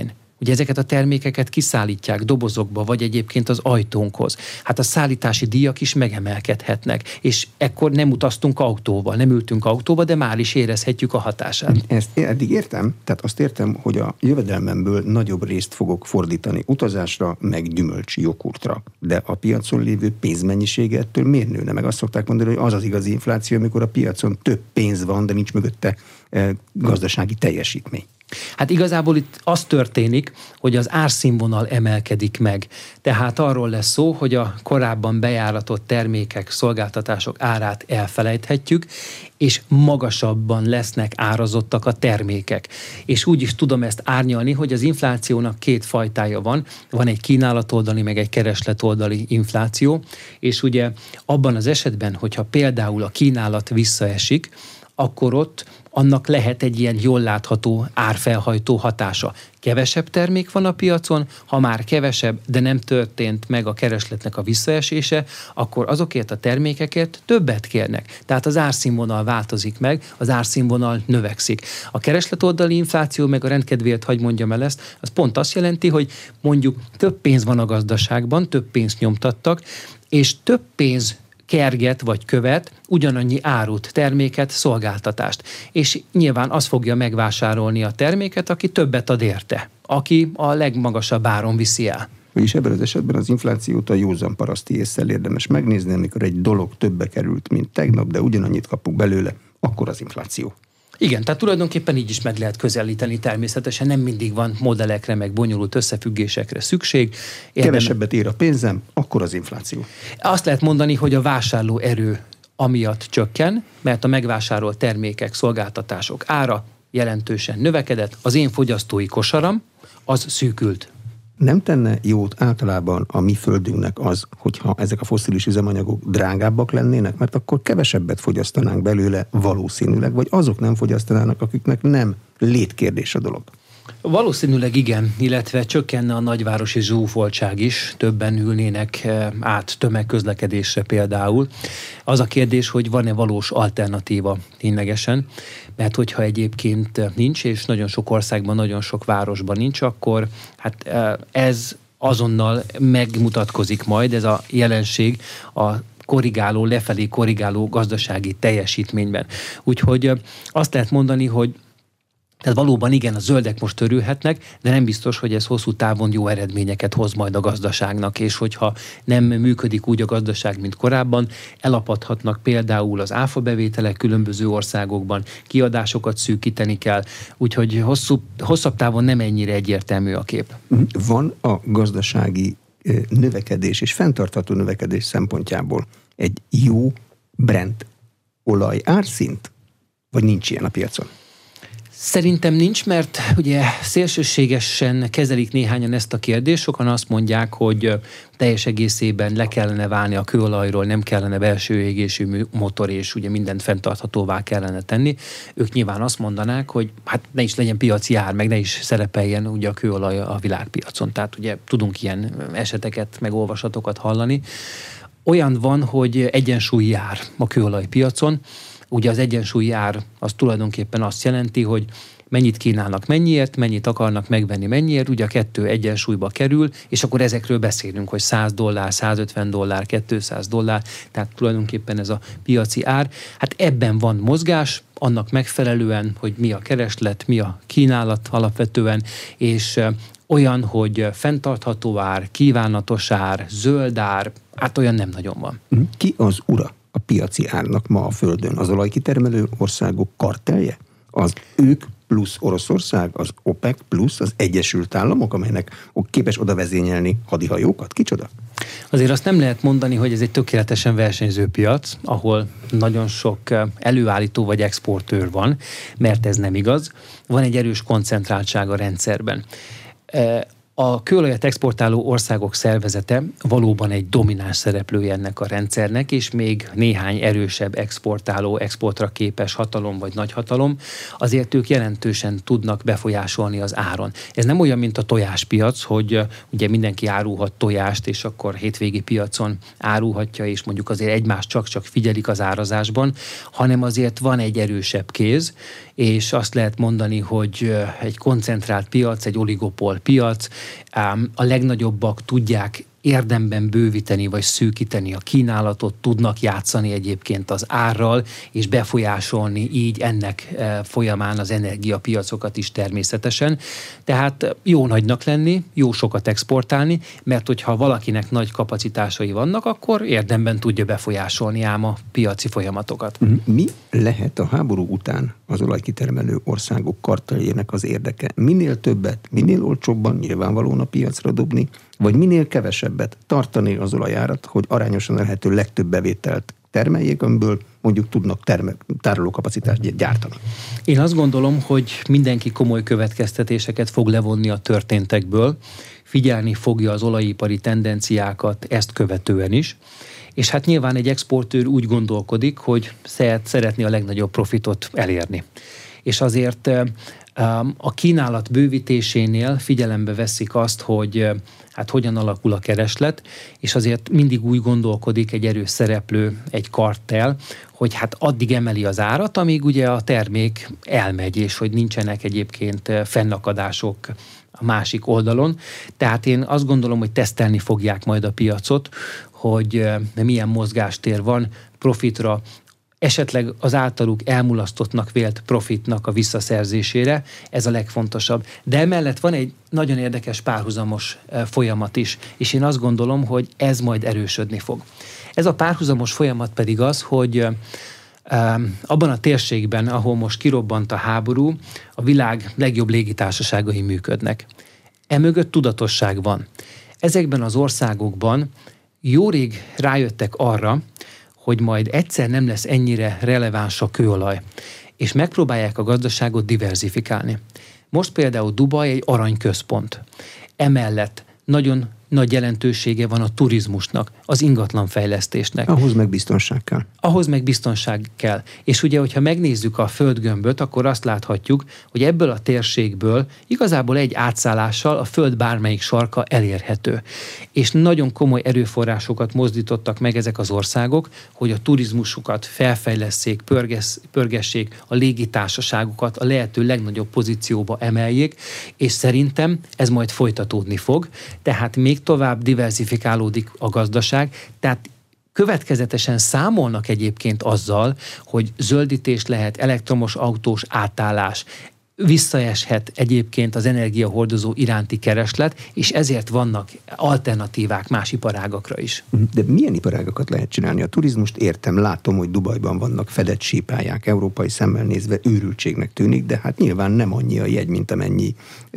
Speaker 2: Ugye ezeket a termékeket kiszállítják dobozokba, vagy egyébként az ajtónkhoz. Hát a szállítási díjak is megemelkedhetnek, és ekkor nem utaztunk autóval, nem ültünk autóba, de már is érezhetjük a hatását.
Speaker 1: Ezt eddig értem, tehát azt értem, hogy a jövedelmemből nagyobb részt fogok fordítani utazásra, meg gyümölcsi joghurtra. De a piacon lévő pénzmennyisége ettől miért nőne? Meg azt szokták mondani, hogy az az igazi infláció, amikor a piacon több pénz van, de nincs mögötte eh, gazdasági teljesítmény.
Speaker 2: Hát igazából itt az történik, hogy az árszínvonal emelkedik meg. Tehát arról lesz szó, hogy a korábban bejáratott termékek, szolgáltatások árát elfelejthetjük, és magasabban lesznek árazottak a termékek. És úgy is tudom ezt árnyalni, hogy az inflációnak két fajtája van. Van egy kínálatoldali, meg egy keresletoldali infláció, és ugye abban az esetben, hogyha például a kínálat visszaesik, akkor ott annak lehet egy ilyen jól látható árfelhajtó hatása. Kevesebb termék van a piacon, ha már kevesebb, de nem történt meg a keresletnek a visszaesése, akkor azokért a termékekért többet kérnek. Tehát az árszínvonal változik meg, az árszínvonal növekszik. A keresletoldali infláció, meg a rendkedvéért hagy mondjam el ezt, az pont azt jelenti, hogy mondjuk több pénz van a gazdaságban, több pénzt nyomtattak, és több pénz kerget vagy követ ugyanannyi árut, terméket, szolgáltatást. És nyilván az fogja megvásárolni a terméket, aki többet ad érte, aki a legmagasabb áron viszi el.
Speaker 1: És ebben az esetben az inflációt a józan paraszti ésszel érdemes megnézni, amikor egy dolog többe került, mint tegnap, de ugyanannyit kapunk belőle, akkor az infláció.
Speaker 2: Igen, tehát tulajdonképpen így is meg lehet közelíteni, természetesen nem mindig van modellekre, meg bonyolult összefüggésekre szükség.
Speaker 1: Érdem... Kevesebbet ér a pénzem, akkor az infláció.
Speaker 2: Azt lehet mondani, hogy a vásárló erő amiatt csökken, mert a megvásárolt termékek, szolgáltatások ára jelentősen növekedett, az én fogyasztói kosaram az szűkült.
Speaker 1: Nem tenne jót általában a mi földünknek az, hogyha ezek a fosszilis üzemanyagok drágábbak lennének, mert akkor kevesebbet fogyasztanánk belőle valószínűleg, vagy azok nem fogyasztanának, akiknek nem létkérdés a dolog.
Speaker 2: Valószínűleg igen, illetve csökkenne a nagyvárosi zsúfoltság is, többen ülnének át tömegközlekedésre például. Az a kérdés, hogy van-e valós alternatíva ténylegesen, mert hogyha egyébként nincs, és nagyon sok országban, nagyon sok városban nincs, akkor hát ez azonnal megmutatkozik majd, ez a jelenség a korrigáló, lefelé korrigáló gazdasági teljesítményben. Úgyhogy azt lehet mondani, hogy tehát valóban igen, a zöldek most örülhetnek, de nem biztos, hogy ez hosszú távon jó eredményeket hoz majd a gazdaságnak, és hogyha nem működik úgy a gazdaság, mint korábban, elapadhatnak például az áfabevételek különböző országokban, kiadásokat szűkíteni kell, úgyhogy hosszú, hosszabb távon nem ennyire egyértelmű a kép.
Speaker 1: Van a gazdasági növekedés és fenntartható növekedés szempontjából egy jó Brent olaj árszint, vagy nincs ilyen a piacon?
Speaker 2: Szerintem nincs, mert ugye szélsőségesen kezelik néhányan ezt a kérdést. Sokan azt mondják, hogy teljes egészében le kellene válni a kőolajról, nem kellene belső égésű motor, és ugye mindent fenntarthatóvá kellene tenni. Ők nyilván azt mondanák, hogy hát ne is legyen piaci ár, meg ne is szerepeljen ugye a kőolaj a világpiacon. Tehát ugye tudunk ilyen eseteket, meg olvasatokat hallani. Olyan van, hogy egyensúlyi ár a kőolajpiacon. Ugye az egyensúlyi ár az tulajdonképpen azt jelenti, hogy mennyit kínálnak mennyiért, mennyit akarnak megvenni mennyiért, ugye a kettő egyensúlyba kerül, és akkor ezekről beszélünk, hogy száz dollár, százötven dollár, kétszáz dollár, tehát tulajdonképpen ez a piaci ár. Hát ebben van mozgás, annak megfelelően, hogy mi a kereslet, mi a kínálat alapvetően, és olyan, hogy fenntartható ár, kívánatos ár, zöld ár, hát olyan nem nagyon van.
Speaker 1: Ki az ura a piaci árnak ma a Földön? Az olajkitermelő országok kartelje? Az ők plusz Oroszország, az OPEC plusz az Egyesült Államok, amelynek képes oda vezényelni hadihajókat? Kicsoda?
Speaker 2: Azért azt nem lehet mondani, hogy ez egy tökéletesen versenyző piac, ahol nagyon sok előállító vagy exportőr van, mert ez nem igaz. Van egy erős koncentráltság a rendszerben. A kőolajat exportáló országok szervezete valóban egy domináns szereplője ennek a rendszernek, és még néhány erősebb exportáló, exportra képes hatalom vagy nagyhatalom, azért ők jelentősen tudnak befolyásolni az áron. Ez nem olyan, mint a tojáspiac, hogy ugye mindenki árulhat tojást, és akkor hétvégi piacon árulhatja, és mondjuk azért egymást csak-csak figyelik az árazásban, hanem azért van egy erősebb kéz, és azt lehet mondani, hogy egy koncentrált piac, egy oligopol piac, a legnagyobbak tudják érdemben bővíteni vagy szűkíteni a kínálatot, tudnak játszani egyébként az árral, és befolyásolni így ennek folyamán az energiapiacokat is természetesen. Tehát jó nagynak lenni, jó sokat exportálni, mert hogyha valakinek nagy kapacitásai vannak, akkor érdemben tudja befolyásolni ám a piaci folyamatokat.
Speaker 1: Mi lehet a háború után az olajkitermelő országok karteljének az érdeke? Minél többet, minél olcsóbban nyilvánvalóan a piacra dobni, vagy minél kevesebbet tartani az olajárat, hogy arányosan a lehető legtöbb bevételt termeljék, amiből mondjuk tudnak terme- tárolókapacitást gyártani.
Speaker 2: Én azt gondolom, hogy mindenki komoly következtetéseket fog levonni a történtekből, figyelni fogja az olajipari tendenciákat ezt követően is, és hát nyilván egy exportőr úgy gondolkodik, hogy szeretné a legnagyobb profitot elérni. És azért a kínálat bővítésénél figyelembe veszik azt, hogy hát hogyan alakul a kereslet, és azért mindig úgy gondolkodik egy erős szereplő, egy kartell, hogy hát addig emeli az árat, amíg ugye a termék elmegy, és hogy nincsenek egyébként fennakadások a másik oldalon. Tehát én azt gondolom, hogy tesztelni fogják majd a piacot, hogy milyen mozgástér van profitra, esetleg az általuk elmulasztottnak vélt profitnak a visszaszerzésére, ez a legfontosabb. De emellett van egy nagyon érdekes párhuzamos folyamat is, és én azt gondolom, hogy ez majd erősödni fog. Ez a párhuzamos folyamat pedig az, hogy abban a térségben, ahol most kirobbant a háború, a világ legjobb légitársaságai működnek. Emögött tudatosság van. Ezekben az országokban jó rég rájöttek arra, hogy majd egyszer nem lesz ennyire releváns a kőolaj, és megpróbálják a gazdaságot diverzifikálni. Most például Dubaj egy aranyközpont. Emellett nagyon nagy jelentősége van a turizmusnak, az ingatlanfejlesztésnek.
Speaker 1: Ahhoz meg biztonság kell.
Speaker 2: Ahhoz meg biztonság kell. És ugye, hogyha megnézzük a földgömböt, akkor azt láthatjuk, hogy ebből a térségből igazából egy átszállással a föld bármelyik sarka elérhető. És nagyon komoly erőforrásokat mozdítottak meg ezek az országok, hogy a turizmusukat felfejlesszék, pörgess, pörgessék, a légitársaságokat a lehető legnagyobb pozícióba emeljék, és szerintem ez majd folytatódni fog. Tehát még tovább diversifikálódik a gazdaság, tehát következetesen számolnak egyébként azzal, hogy zöldítés lehet, elektromos autós átállás, visszaeshet egyébként az energiahordozó iránti kereslet, és ezért vannak alternatívák más iparágakra is.
Speaker 1: De milyen iparágakat lehet csinálni? A turizmust értem, látom, hogy Dubajban vannak fedett sípályák, európai szemmel nézve őrültségnek tűnik, de hát nyilván nem annyi a jegy, mint amennyi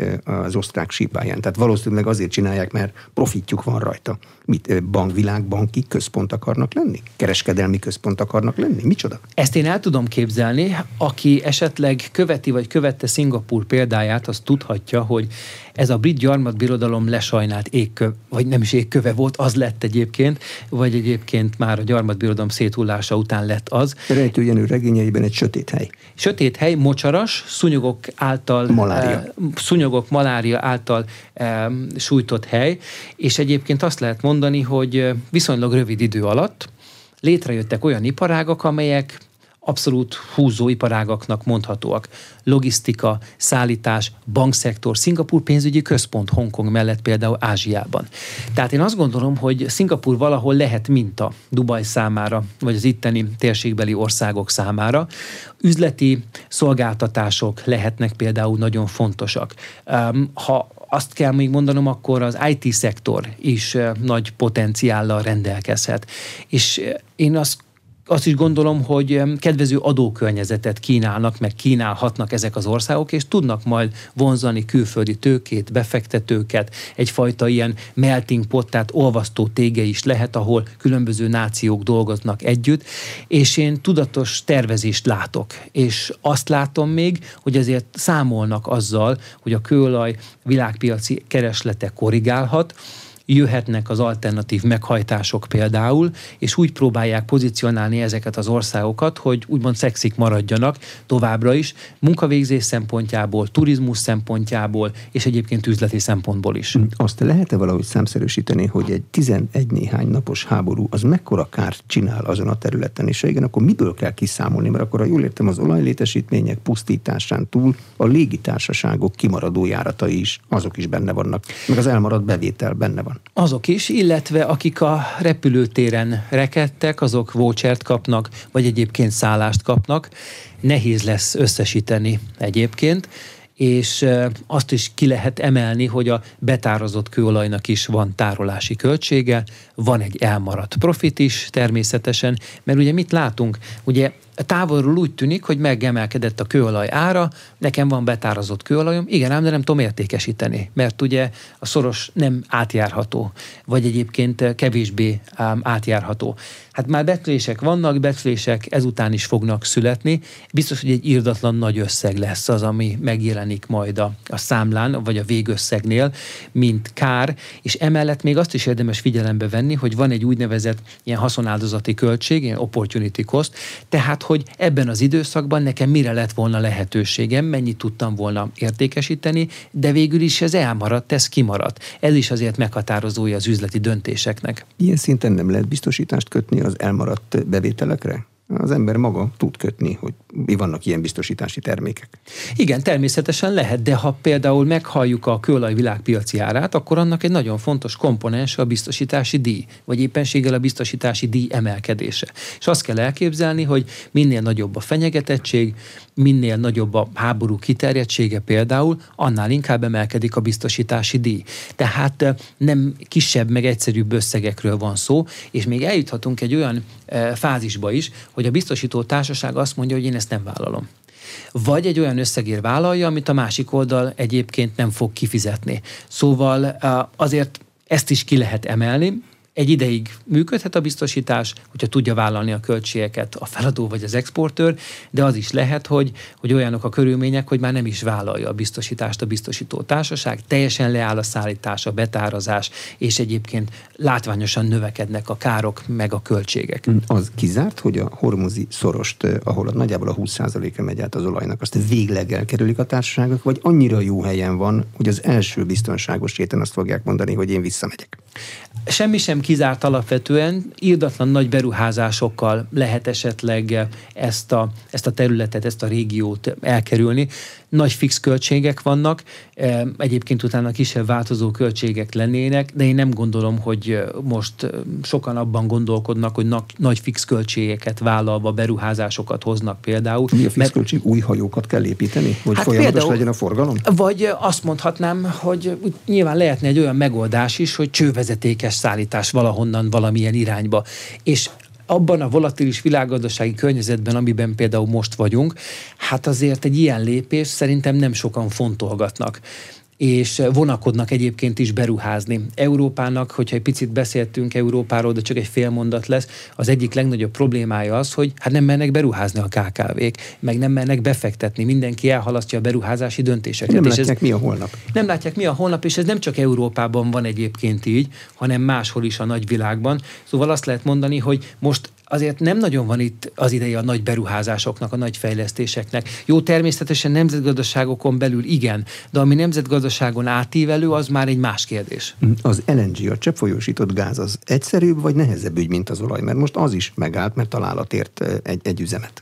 Speaker 1: az osztrák sípályán. Tehát valószínűleg azért csinálják, mert profitjuk van rajta. Mit, bank, világbanki központ akarnak lenni? Kereskedelmi központ akarnak lenni? Micsoda?
Speaker 2: Ezt én el tudom képzelni. Aki esetleg követi vagy követte Szingapúr példáját, az tudhatja, hogy ez a brit gyarmatbirodalom lesajnált égköve, vagy nem is égköve volt, az lett egyébként, vagy egyébként már a gyarmatbirodalom széthullása után lett az.
Speaker 1: Rejtő Jenő regényeiben egy sötét hely.
Speaker 2: Sötét hely, mocsaras, szúnyogok által,
Speaker 1: malária.
Speaker 2: E, szúnyogok, malária által e, sújtott hely, és egyébként azt lehet mondani, hogy viszonylag rövid idő alatt létrejöttek olyan iparágak, amelyek abszolút húzó iparágaknak mondhatóak. Logisztika, szállítás, bankszektor, Szingapúr pénzügyi központ Hongkong mellett például Ázsiában. Tehát én azt gondolom, hogy Szingapúr valahol lehet minta Dubaj számára, vagy az itteni térségbeli országok számára. Üzleti szolgáltatások lehetnek például nagyon fontosak. Ha azt kell még mondanom, akkor az i té szektor is nagy potenciállal rendelkezhet. És én azt azt is gondolom, hogy kedvező adókörnyezetet kínálnak, meg kínálhatnak ezek az országok, és tudnak majd vonzani külföldi tőkét, befektetőket, egyfajta ilyen melting pot, tehát olvasztó tége is lehet, ahol különböző nációk dolgoznak együtt, és én tudatos tervezést látok, és azt látom még, hogy azért számolnak azzal, hogy a kőolaj világpiaci kereslete korrigálhat, jöhetnek az alternatív meghajtások például, és úgy próbálják pozícionálni ezeket az országokat, hogy úgymond szexik maradjanak továbbra is, munkavégzés szempontjából, turizmus szempontjából, és egyébként üzleti szempontból is.
Speaker 1: Azt lehet-e valahogy számszerűsíteni, hogy egy tizenegy néhány napos háború az mekkora kárt csinál azon a területen, és igen, akkor miből kell kiszámolni? Mert akkor, ha jól értem, az olajlétesítmények pusztításán túl a légitársaságok kimaradó járatai is, azok is benne vannak, meg az elmaradt bevétel benne van.
Speaker 2: Azok is, illetve akik a repülőtéren rekedtek, azok vouchert kapnak, vagy egyébként szállást kapnak. Nehéz lesz összesíteni egyébként, és azt is ki lehet emelni, hogy a betározott kőolajnak is van tárolási költsége, van egy elmaradt profit is természetesen, mert ugye mit látunk? Ugye távolról úgy tűnik, hogy megemelkedett a kőolaj ára, nekem van betározott kőolajom, igen ám, de nem tudom értékesíteni, mert ugye a szoros nem átjárható, vagy egyébként kevésbé átjárható. Hát már becslések vannak, becslések ezután is fognak születni, biztos, hogy egy irdatlan nagy összeg lesz az, ami megjelenik majd a, a számlán, vagy a végösszegnél, mint kár, és emellett még azt is érdemes figyelembe venni, hogy van egy úgynevezett ilyen haszonáldozati költség, ilyen opportunity cost, tehát hogy ebben az időszakban nekem mire lett volna lehetőségem, mennyit tudtam volna értékesíteni, de végül is ez elmaradt, ez kimaradt. Ez is azért meghatározója az üzleti döntéseknek.
Speaker 1: Ilyen szinten nem lehet biztosítást kötni az elmaradt bevételekre? Az ember maga tud kötni, hogy vannak ilyen biztosítási termékek.
Speaker 2: Igen, természetesen lehet, de ha például meghalljuk a kőolaj világpiaci árát, akkor annak egy nagyon fontos komponens a biztosítási díj, vagy éppenséggel a biztosítási díj emelkedése. És azt kell elképzelni, hogy minél nagyobb a fenyegetettség, minél nagyobb a háború kiterjedtsége például, annál inkább emelkedik a biztosítási díj. Tehát nem kisebb, meg egyszerűbb összegekről van szó, és még eljuthatunk egy olyan fázisba is, hogy a biztosító társaság azt mondja, hogy én ezt nem vállalom. Vagy egy olyan összegért vállalja, amit a másik oldal egyébként nem fog kifizetni. Szóval azért ezt is ki lehet emelni. Egy ideig működhet a biztosítás, hogyha tudja vállalni a költségeket a feladó vagy az exportőr, de az is lehet, hogy, hogy olyanok a körülmények, hogy már nem is vállalja a biztosítást a biztosító társaság, teljesen leáll a szállítás, a betárazás, és egyébként látványosan növekednek a károk meg a költségek.
Speaker 1: Az kizárt, hogy a hormuzi szorost, ahol nagyjából a húsz százaléka megy át az olajnak, azt végleg elkerülik a társaságok, vagy annyira jó helyen van, hogy az első biztonságos héten azt fogják mondani, hogy én visszamegyek?
Speaker 2: Semmi sem kizárt alapvetően, irdatlan nagy beruházásokkal lehet esetleg ezt a, ezt a területet, ezt a régiót elkerülni. Nagy fix költségek vannak, egyébként utána kisebb változó költségek lennének, de én nem gondolom, hogy most sokan abban gondolkodnak, hogy nagy fix költségeket vállalva beruházásokat hoznak például.
Speaker 1: Mi a fix költség? Új hajókat kell építeni? Hogy hát folyamatos például, legyen a forgalom?
Speaker 2: Vagy azt mondhatnám, hogy nyilván lehetne egy olyan megoldás is, hogy csővezetékes szállítás valahonnan valamilyen irányba. És abban a volatilis világgazdasági környezetben, amiben például most vagyunk, hát azért egy ilyen lépés szerintem nem sokan fontolgatnak. És vonakodnak egyébként is beruházni. Európának, hogyha egy picit beszéltünk Európáról, de csak egy fél mondat lesz, az egyik legnagyobb problémája az, hogy hát nem mennek beruházni a ká ká vék, meg nem mennek befektetni. Mindenki elhalasztja a beruházási döntéseket.
Speaker 1: Nem
Speaker 2: és
Speaker 1: látják,
Speaker 2: ez,
Speaker 1: mi a holnap.
Speaker 2: Nem látják, mi a holnap, és ez nem csak Európában van egyébként így, hanem máshol is a nagyvilágban. Szóval azt lehet mondani, hogy most azért nem nagyon van itt az ideje a nagy beruházásoknak, a nagy fejlesztéseknek. Jó, természetesen nemzetgazdaságokon belül igen, de ami nemzetgazdaságon átívelő, az már egy más kérdés.
Speaker 1: Az el en gé, a cseppfolyósított gáz az egyszerűbb vagy nehezebb ügy, mint az olaj? Mert most az is megállt, mert találat ért egy, egy üzemet.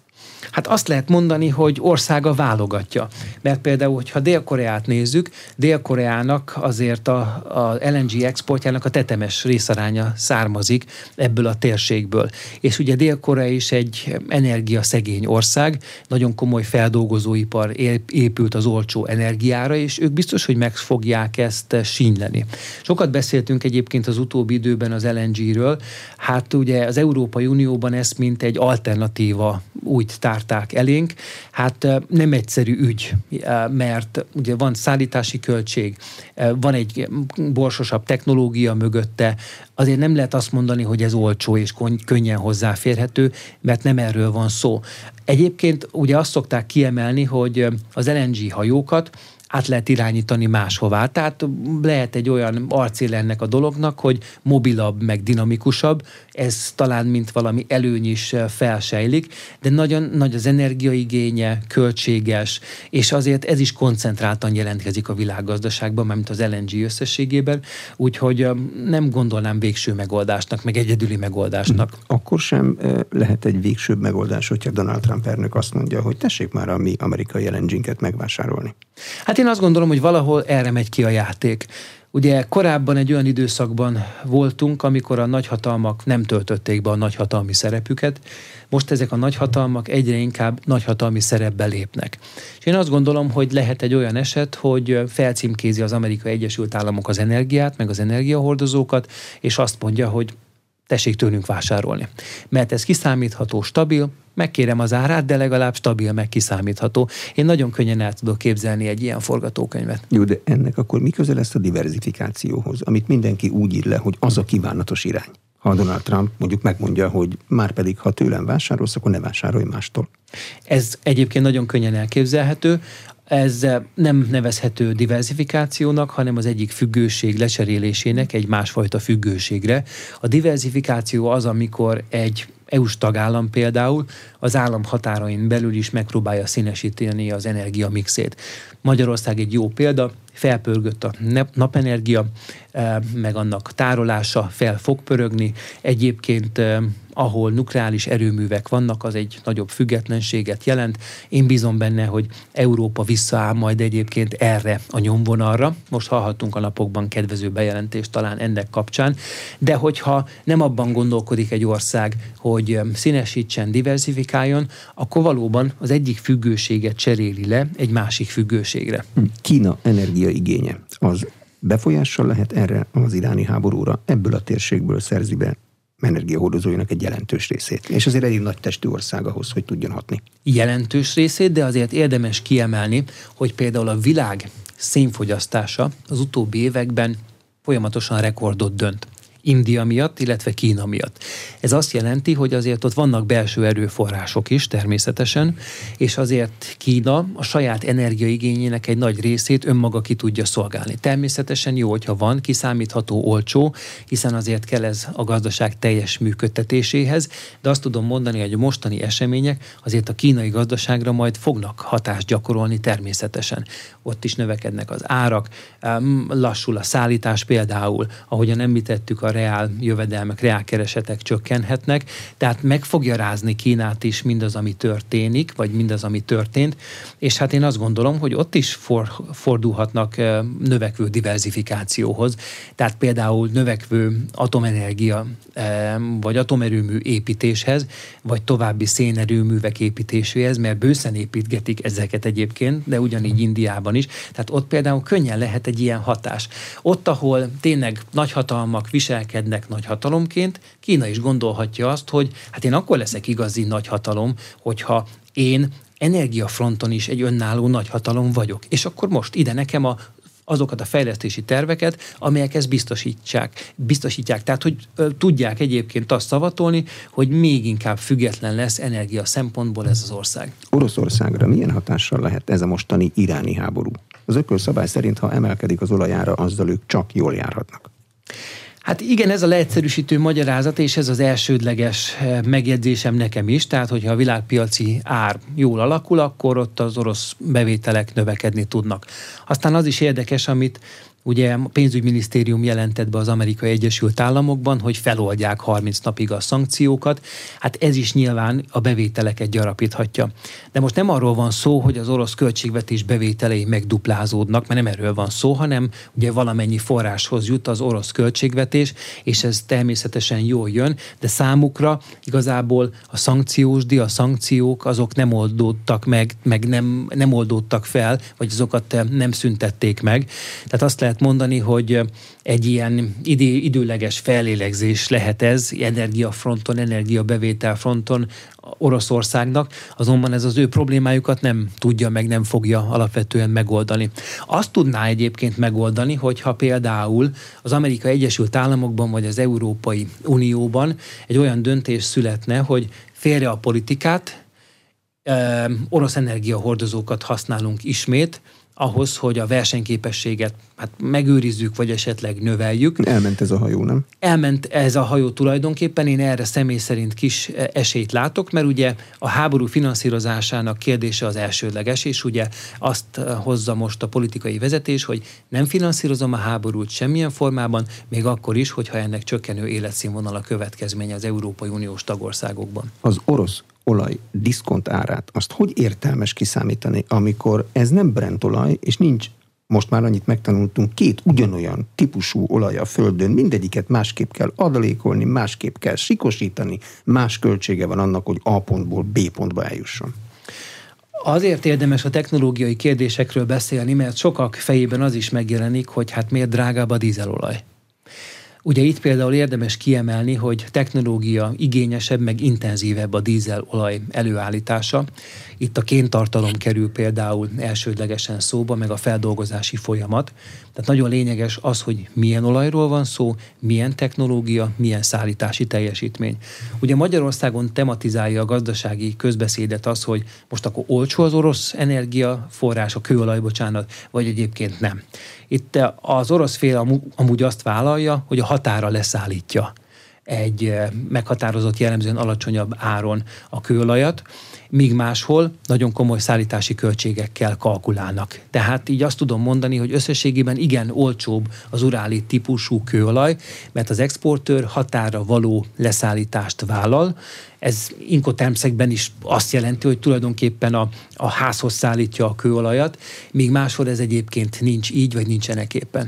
Speaker 2: Hát azt lehet mondani, hogy országa válogatja. Mert például, hogyha Dél-Koreát nézzük, Dél-Koreának azért a, a el en gé exportjának a tetemes részaránya származik ebből a térségből. És ugye Dél-Korea is egy energiaszegény ország, nagyon komoly feldolgozóipar épült az olcsó energiára, és ők biztos, hogy meg fogják ezt sínyleni. Sokat beszéltünk egyébként az utóbbi időben az el en géről, hát ugye az Európai Unióban ezt mint egy alternatíva úgy tárták elénk. Hát nem egyszerű ügy, mert ugye van szállítási költség, van egy borsosabb technológia mögötte, azért nem lehet azt mondani, hogy ez olcsó és könnyen hozzáférhető, mert nem erről van szó. Egyébként ugye azt szokták kiemelni, hogy az el en gé hajókat át lehet irányítani máshová. Tehát lehet egy olyan arcél ennek a dolognak, hogy mobilabb, meg dinamikusabb, ez talán mint valami előny is felsejlik, de nagyon nagy az energiaigénye, költséges, és azért ez is koncentráltan jelentkezik a világgazdaságban, mármint az el en gé összességében, úgyhogy nem gondolnám végső megoldásnak, meg egyedüli megoldásnak.
Speaker 1: Akkor sem lehet egy végsőbb megoldás, hogyha Donald Trump elnök azt mondja, hogy tessék már a mi amerikai el en gé-nket megvásárolni.
Speaker 2: Hát én azt gondolom, hogy valahol erre megy ki a játék. Ugye korábban egy olyan időszakban voltunk, amikor a nagyhatalmak nem töltötték be a nagyhatalmi szerepüket, most ezek a nagyhatalmak egyre inkább nagyhatalmi szerepbe lépnek. És én azt gondolom, hogy lehet egy olyan eset, hogy felcímkézi az Amerikai Egyesült Államok az energiát, meg az energiahordozókat, és azt mondja, hogy tessék tőlünk vásárolni. Mert ez kiszámítható, stabil, megkérem az árát, de legalább stabil, meg kiszámítható. Én nagyon könnyen el tudok képzelni egy ilyen forgatókönyvet.
Speaker 1: Jó, de ennek akkor mi köze lesz a diverzifikációhoz, amit mindenki úgy ír le, hogy az a kívánatos irány? Ha Donald Trump mondjuk megmondja, hogy már pedig, ha tőlem vásárolsz, akkor ne vásárolj mástól.
Speaker 2: Ez egyébként nagyon könnyen elképzelhető. Ez nem nevezhető diversifikációnak, hanem az egyik függőség lecserélésének egy másfajta függőségre. A diversifikáció az, amikor egy é u-s tagállam például az állam határain belül is megpróbálja színesíteni az energiamixét. Magyarország egy jó példa, felpörgött a napenergia, meg annak tárolása fel fog pörögni. Egyébként ahol nukleáris erőművek vannak, az egy nagyobb függetlenséget jelent. Én bízom benne, hogy Európa visszaáll majd egyébként erre a nyomvonalra. Most hallhattunk a napokban kedvező bejelentést talán ennek kapcsán, de hogyha nem abban gondolkodik egy ország, hogy színesítsen, diversifikáljon, akkor valóban az egyik függőséget cseréli le egy másik függőségre.
Speaker 1: Kína energiaigénye az befolyással lehet erre az iráni háborúra, ebből a térségből szerzi be energiahordozóinak egy jelentős részét. És azért elég nagy testű ország ahhoz, hogy tudjon hatni.
Speaker 2: Jelentős részét, de azért érdemes kiemelni, hogy például a világ szénfogyasztása az utóbbi években folyamatosan rekordot dönt. India miatt, illetve Kína miatt. Ez azt jelenti, hogy azért ott vannak belső erőforrások is természetesen, és azért Kína a saját energiaigényének egy nagy részét önmaga ki tudja szolgálni. Természetesen jó, hogyha van, kiszámítható, olcsó, hiszen azért kell ez a gazdaság teljes működtetéséhez, de azt tudom mondani, hogy a mostani események azért a kínai gazdaságra majd fognak hatást gyakorolni természetesen. Ott is növekednek az árak, lassul a szállítás például, ahogyan említettük, a reál jövedelmek, reál keresetek csökkenhetnek, tehát meg fogja rázni Kínát is mindaz, ami történik, vagy mindaz, ami történt, és hát én azt gondolom, hogy ott is for, fordulhatnak növekvő diversifikációhoz, tehát például növekvő atomenergia, vagy atomerőmű építéshez, vagy további szénerőművek építéséhez, mert bőszen építgetik ezeket egyébként, de ugyanígy Indiában is, tehát ott például könnyen lehet egy ilyen hatás. Ott, ahol tényleg nagyhatalmak viselkednek nagyhatalomként, Kína is gondolhatja azt, hogy hát én akkor leszek igazi nagyhatalom, hogyha én energiafronton is egy önálló nagyhatalom vagyok. És akkor most ide nekem a azokat a fejlesztési terveket, amelyek ezt biztosítják. biztosítják. Tehát, hogy ö, tudják egyébként azt szavatolni, hogy még inkább független lesz energia szempontból ez az ország.
Speaker 1: Oroszországra milyen hatással lehet ez a mostani iráni háború? Az ökölszabály szerint, ha emelkedik az olajára, azzal ők csak jól járhatnak.
Speaker 2: Hát igen, ez a leegyszerűsítő magyarázat, és ez az elsődleges megjegyzésem nekem is, tehát hogyha a világpiaci ár jól alakul, akkor ott az orosz bevételek növekedni tudnak. Aztán az is érdekes, amit Ugye a pénzügyminisztérium jelentett be az Amerikai Egyesült Államokban, hogy feloldják harminc napig a szankciókat. Hát ez is nyilván a bevételeket gyarapíthatja. De most nem arról van szó, hogy az orosz költségvetés bevételei megduplázódnak, mert nem erről van szó, hanem ugye valamennyi forráshoz jut az orosz költségvetés, és ez természetesen jól jön, de számukra igazából a szankciós díj, a szankciók azok nem oldódtak meg, meg nem, nem oldódtak fel, vagy azokat nem szüntették meg. Tehát azt lehet mondani, hogy egy ilyen idő, időleges fellélegzés lehet ez energiafronton, energiabevételfronton Oroszországnak, azonban ez az ő problémájukat nem tudja meg, nem fogja alapvetően megoldani. Azt tudná egyébként megoldani, hogyha például az Amerikai Egyesült Államokban vagy az Európai Unióban egy olyan döntés születne, hogy félre a politikát, ö, orosz energiahordozókat használunk ismét, ahhoz, hogy a versenyképességet hát megőrizzük, vagy esetleg növeljük.
Speaker 1: Elment ez a hajó, nem?
Speaker 2: Elment ez a hajó tulajdonképpen, én erre személy szerint kis esélyt látok, mert ugye a háború finanszírozásának kérdése az elsődleges, és ugye azt hozza most a politikai vezetés, hogy nem finanszírozom a háborút semmilyen formában, még akkor is, hogyha ennek csökkenő életszínvonal a következménye az Európai Uniós tagországokban.
Speaker 1: Az orosz olaj diszkont árát, azt hogy értelmes kiszámítani, amikor ez nem Brent olaj, és nincs, most már annyit megtanultunk, két ugyanolyan típusú olaj a földön, mindegyiket másképp kell adalékolni, másképp kell sikosítani, más költsége van annak, hogy A pontból B pontba eljusson.
Speaker 2: Azért érdemes a technológiai kérdésekről beszélni, mert sokak fejében az is megjelenik, hogy hát miért drágább a dízelolaj. Ugye itt például érdemes kiemelni, hogy technológia igényesebb, meg intenzívebb a dízelolaj előállítása. Itt a kéntartalom kerül például elsődlegesen szóba, meg a feldolgozási folyamat. Tehát nagyon lényeges az, hogy milyen olajról van szó, milyen technológia, milyen szállítási teljesítmény. Ugye Magyarországon tematizálja a gazdasági közbeszédet az, hogy most akkor olcsó az orosz energiaforrás, a kőolaj, bocsánat, vagy egyébként nem. Itt az orosz fél amúgy azt vállalja, hogy a határa leszállítja egy meghatározott, jellemzően alacsonyabb áron a kőolajat, míg máshol nagyon komoly szállítási költségekkel kalkulálnak. Tehát így azt tudom mondani, hogy összességében igen olcsóbb az uráli típusú kőolaj, mert az exportőr határra való leszállítást vállal. Ez incotermszekben is azt jelenti, hogy tulajdonképpen a, a házhoz szállítja a kőolajat, míg máshol ez egyébként nincs így, vagy nincsenek éppen.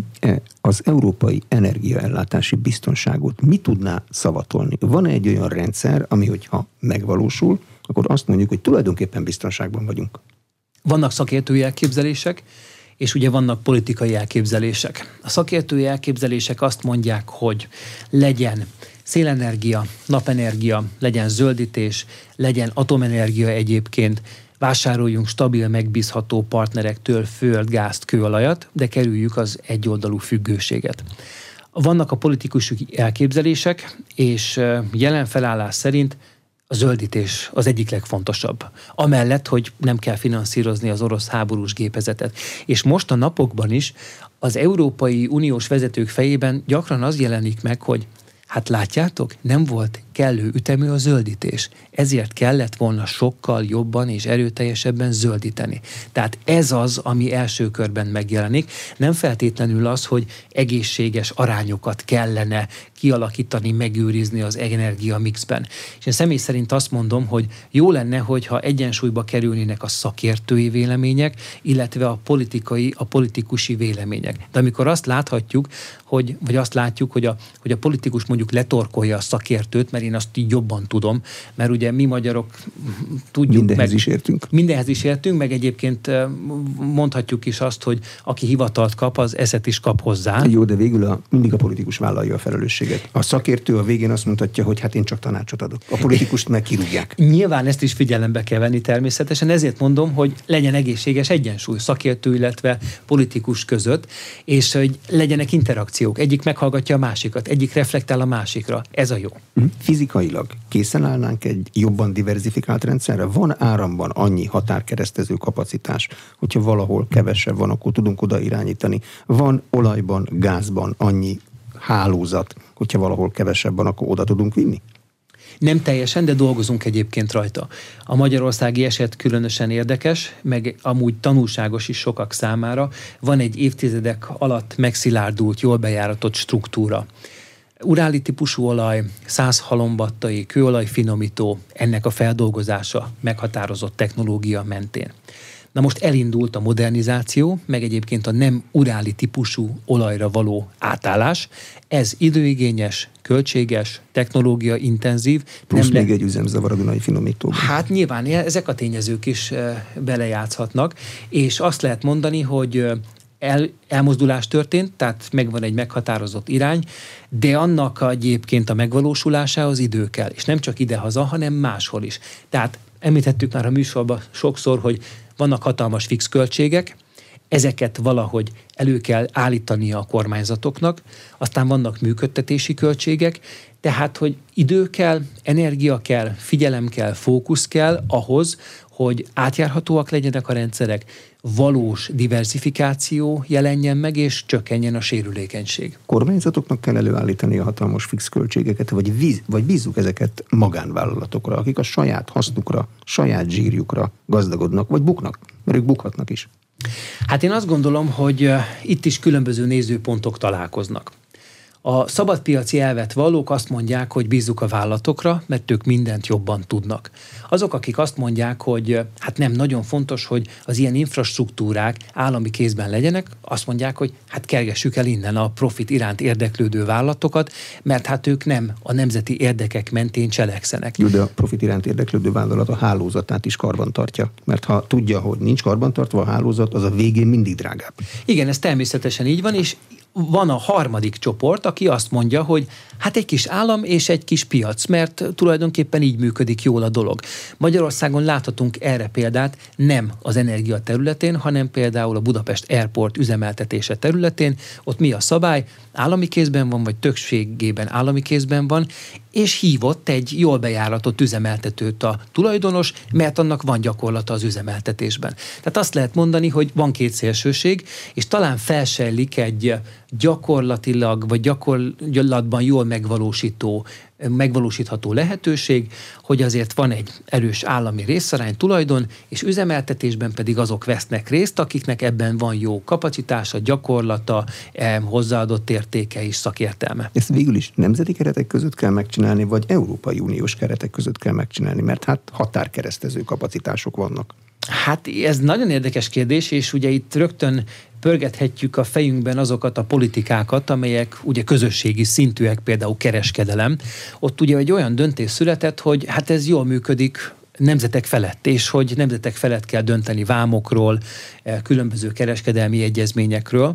Speaker 1: Az európai energiaellátási biztonságot mi tudná szavatolni? Van-e egy olyan rendszer, ami hogyha megvalósul, akkor azt mondjuk, hogy tulajdonképpen biztonságban vagyunk?
Speaker 2: Vannak szakértői elképzelések, és ugye vannak politikai elképzelések. A szakértői elképzelések azt mondják, hogy legyen szélenergia, napenergia, legyen zöldítés, legyen atomenergia egyébként, vásároljunk stabil, megbízható partnerektől föld, gázt, kőolajat, de kerüljük az egyoldalú függőséget. Vannak a politikusok elképzelések, és jelen felállás szerint a zöldítés az egyik legfontosabb. Amellett, hogy nem kell finanszírozni az orosz háborús gépezetet. És most a napokban is az Európai Uniós vezetők fejében gyakran az jelenik meg, hogy hát látjátok, nem volt kellő ütemű a zöldítés. Ezért kellett volna sokkal jobban és erőteljesebben zöldíteni. Tehát ez az, ami első körben megjelenik. Nem feltétlenül az, hogy egészséges arányokat kellene kialakítani, megőrizni az energia mixben. És én személy szerint azt mondom, hogy jó lenne, hogyha egyensúlyba kerülnének a szakértői vélemények, illetve a politikai, a politikusi vélemények. De amikor azt láthatjuk, hogy, vagy azt látjuk, hogy a, hogy a politikus mondjuk letorkolja a szakértőt, mert én azt így jobban tudom, mert ugye mi magyarok tudjuk
Speaker 1: mindenhez
Speaker 2: meg,
Speaker 1: is értünk.
Speaker 2: Mindenhez is értünk, meg egyébként mondhatjuk is azt, hogy aki hivatalt kap, az eszet is kap hozzá.
Speaker 1: Jó, de végül a, mindig a politikus vállalja a felelősséget. A szakértő a végén azt mondhatja, hogy hát én csak tanácsot adok. A politikust meg kirúgják.
Speaker 2: Nyilván ezt is figyelembe kell venni természetesen, ezért mondom, hogy legyen egészséges egyensúly szakértő, illetve politikus között, és hogy legyenek interakciók. Egyik meghallgatja a másikat, egyik reflektál a másikra. Ez a jó.
Speaker 1: Fizikailag készen állnánk egy jobban diverzifikált rendszerre? Van áramban annyi határkeresztező kapacitás, hogyha valahol kevesebb van, akkor tudunk oda irányítani. Van olajban, gázban annyi hálózat, hogyha valahol kevesebb van, akkor oda tudunk vinni?
Speaker 2: Nem teljesen, de dolgozunk egyébként rajta. A magyarországi eset különösen érdekes, meg amúgy tanulságos is sokak számára. Van egy évtizedek alatt megszilárdult, jól bejáratott struktúra. Uráli típusú olaj, száz halombattai kőolaj finomító, ennek a feldolgozása meghatározott technológia mentén. Na most elindult a modernizáció, meg egyébként a nem uráli típusú olajra való átállás. Ez időigényes, költséges, technológia intenzív.
Speaker 1: Plusz
Speaker 2: nem
Speaker 1: még
Speaker 2: le...
Speaker 1: egy üzemzavar a Dunai finomítóban.
Speaker 2: Hát nyilván ezek a tényezők is belejátszhatnak, és azt lehet mondani, hogy El, elmozdulás történt, tehát megvan egy meghatározott irány, de annak egyébként a megvalósulásához idő kell, és nem csak idehaza, hanem máshol is. Tehát említettük már a műsorban sokszor, hogy vannak hatalmas fix költségek, ezeket valahogy elő kell állítania a kormányzatoknak, aztán vannak működtetési költségek, tehát, hogy idő kell, energia kell, figyelem kell, fókusz kell ahhoz, hogy átjárhatóak legyenek a rendszerek, valós diversifikáció jelenjen meg, és csökkenjen a sérülékenység.
Speaker 1: Kormányzatoknak kell előállítani a hatalmas fix költségeket, vagy, víz, vagy bízzuk ezeket magánvállalatokra, akik a saját hasznukra, saját zsírjukra gazdagodnak, vagy buknak, mert ők bukhatnak is.
Speaker 2: Hát én azt gondolom, hogy itt is különböző nézőpontok találkoznak. A szabadpiaci elvet vallók azt mondják, hogy bízzuk a vállalatokra, mert ők mindent jobban tudnak. Azok, akik azt mondják, hogy hát nem, nagyon fontos, hogy az ilyen infrastruktúrák állami kézben legyenek, azt mondják, hogy hát kergessük el innen a profit iránt érdeklődő vállalatokat, mert hát ők nem a nemzeti érdekek mentén cselekszenek.
Speaker 1: Jó, de a profit iránt érdeklődő vállalat a hálózatát is karbantartja, mert ha tudja, hogy nincs karbantartva a hálózat, az a végén mindig drágább.
Speaker 2: Igen, ez természetesen így van, és van a harmadik csoport, aki azt mondja, hogy hát egy kis állam és egy kis piac, mert tulajdonképpen így működik jól a dolog. Magyarországon láthatunk erre példát nem az energia területén, hanem például a Budapest Airport üzemeltetése területén. Ott mi a szabály? Állami kézben van, vagy többségében állami kézben van, és hívott egy jól bejáratott üzemeltetőt a tulajdonos, mert annak van gyakorlata az üzemeltetésben. Tehát azt lehet mondani, hogy van két szélsőség, és talán felsejlik egy gyakorlatilag, vagy gyakorlatban jól megvalósító, megvalósítható lehetőség, hogy azért van egy erős állami részarány, tulajdon, és üzemeltetésben pedig azok vesznek részt, akiknek ebben van jó kapacitása, gyakorlata, hozzáadott értéke és szakértelme.
Speaker 1: Ezt végül is nemzeti keretek között kell megcsinálni, vagy Európai Uniós keretek között kell megcsinálni, mert hát határkeresztező kapacitások vannak.
Speaker 2: Hát ez nagyon érdekes kérdés, és ugye itt rögtön pörgethetjük a fejünkben azokat a politikákat, amelyek ugye közösségi szintűek, például kereskedelem. Ott ugye egy olyan döntés született, hogy hát ez jól működik nemzetek felett, és hogy nemzetek felett kell dönteni vámokról, különböző kereskedelmi egyezményekről.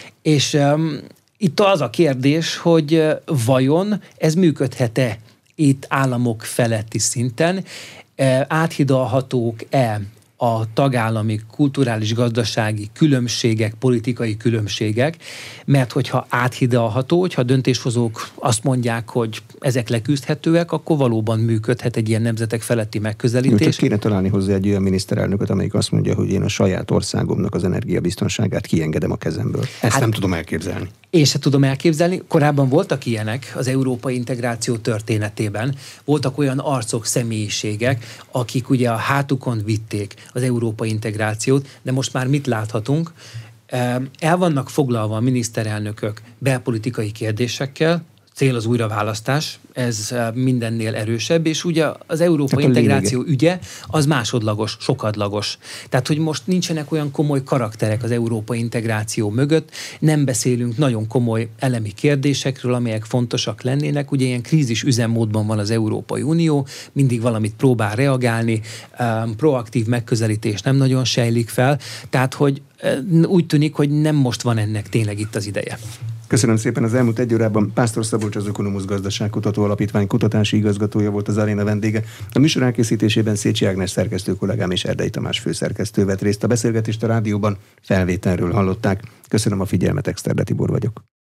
Speaker 2: És um, itt az a kérdés, hogy vajon ez működhet-e itt államok feletti szinten, áthidalhatók-e a tagállami kulturális gazdasági különbségek, politikai különbségek, mert hogyha áthidalható, hogyha a döntéshozók azt mondják, hogy ezek leküzdhetőek, akkor valóban működhet egy ilyen nemzetek feletti megközelítés.
Speaker 1: Jó, csak kéne találni hozzá egy olyan miniszterelnököt, amelyik azt mondja, hogy én a saját országomnak az energiabiztonságát kiengedem a kezemből. Ezt hát, nem tudom elképzelni.
Speaker 2: Én se tudom elképzelni. Korábban voltak ilyenek az európai integráció történetében. Voltak olyan arcok, személyiségek, akik ugye a hátukon vitték az európai integrációt, de most már mit láthatunk? El vannak foglalva a miniszterelnökök belpolitikai kérdésekkel, cél az újraválasztás, ez mindennél erősebb, és ugye az európai integráció lényege. Ügye az másodlagos, sokadlagos. Tehát, hogy most nincsenek olyan komoly karakterek az európai integráció mögött, nem beszélünk nagyon komoly elemi kérdésekről, amelyek fontosak lennének. Ugye ilyen krízis üzemmódban van az Európai Unió, mindig valamit próbál reagálni, proaktív megközelítés nem nagyon sejlik fel, tehát, hogy úgy tűnik, hogy nem most van ennek tényleg itt az ideje.
Speaker 1: Köszönöm szépen, az elmúlt egy órában Pásztor Szabolcs, az Ökonomusz Gazdaságkutató Alapítvány kutatási igazgatója volt az aréna vendége. A műsor elkészítésében Szécsi Ágnes szerkesztő kollégám és Erdei Tamás főszerkesztő vett részt. A beszélgetést a rádióban felvételről hallották. Köszönöm a figyelmet, Exterde Tibor vagyok.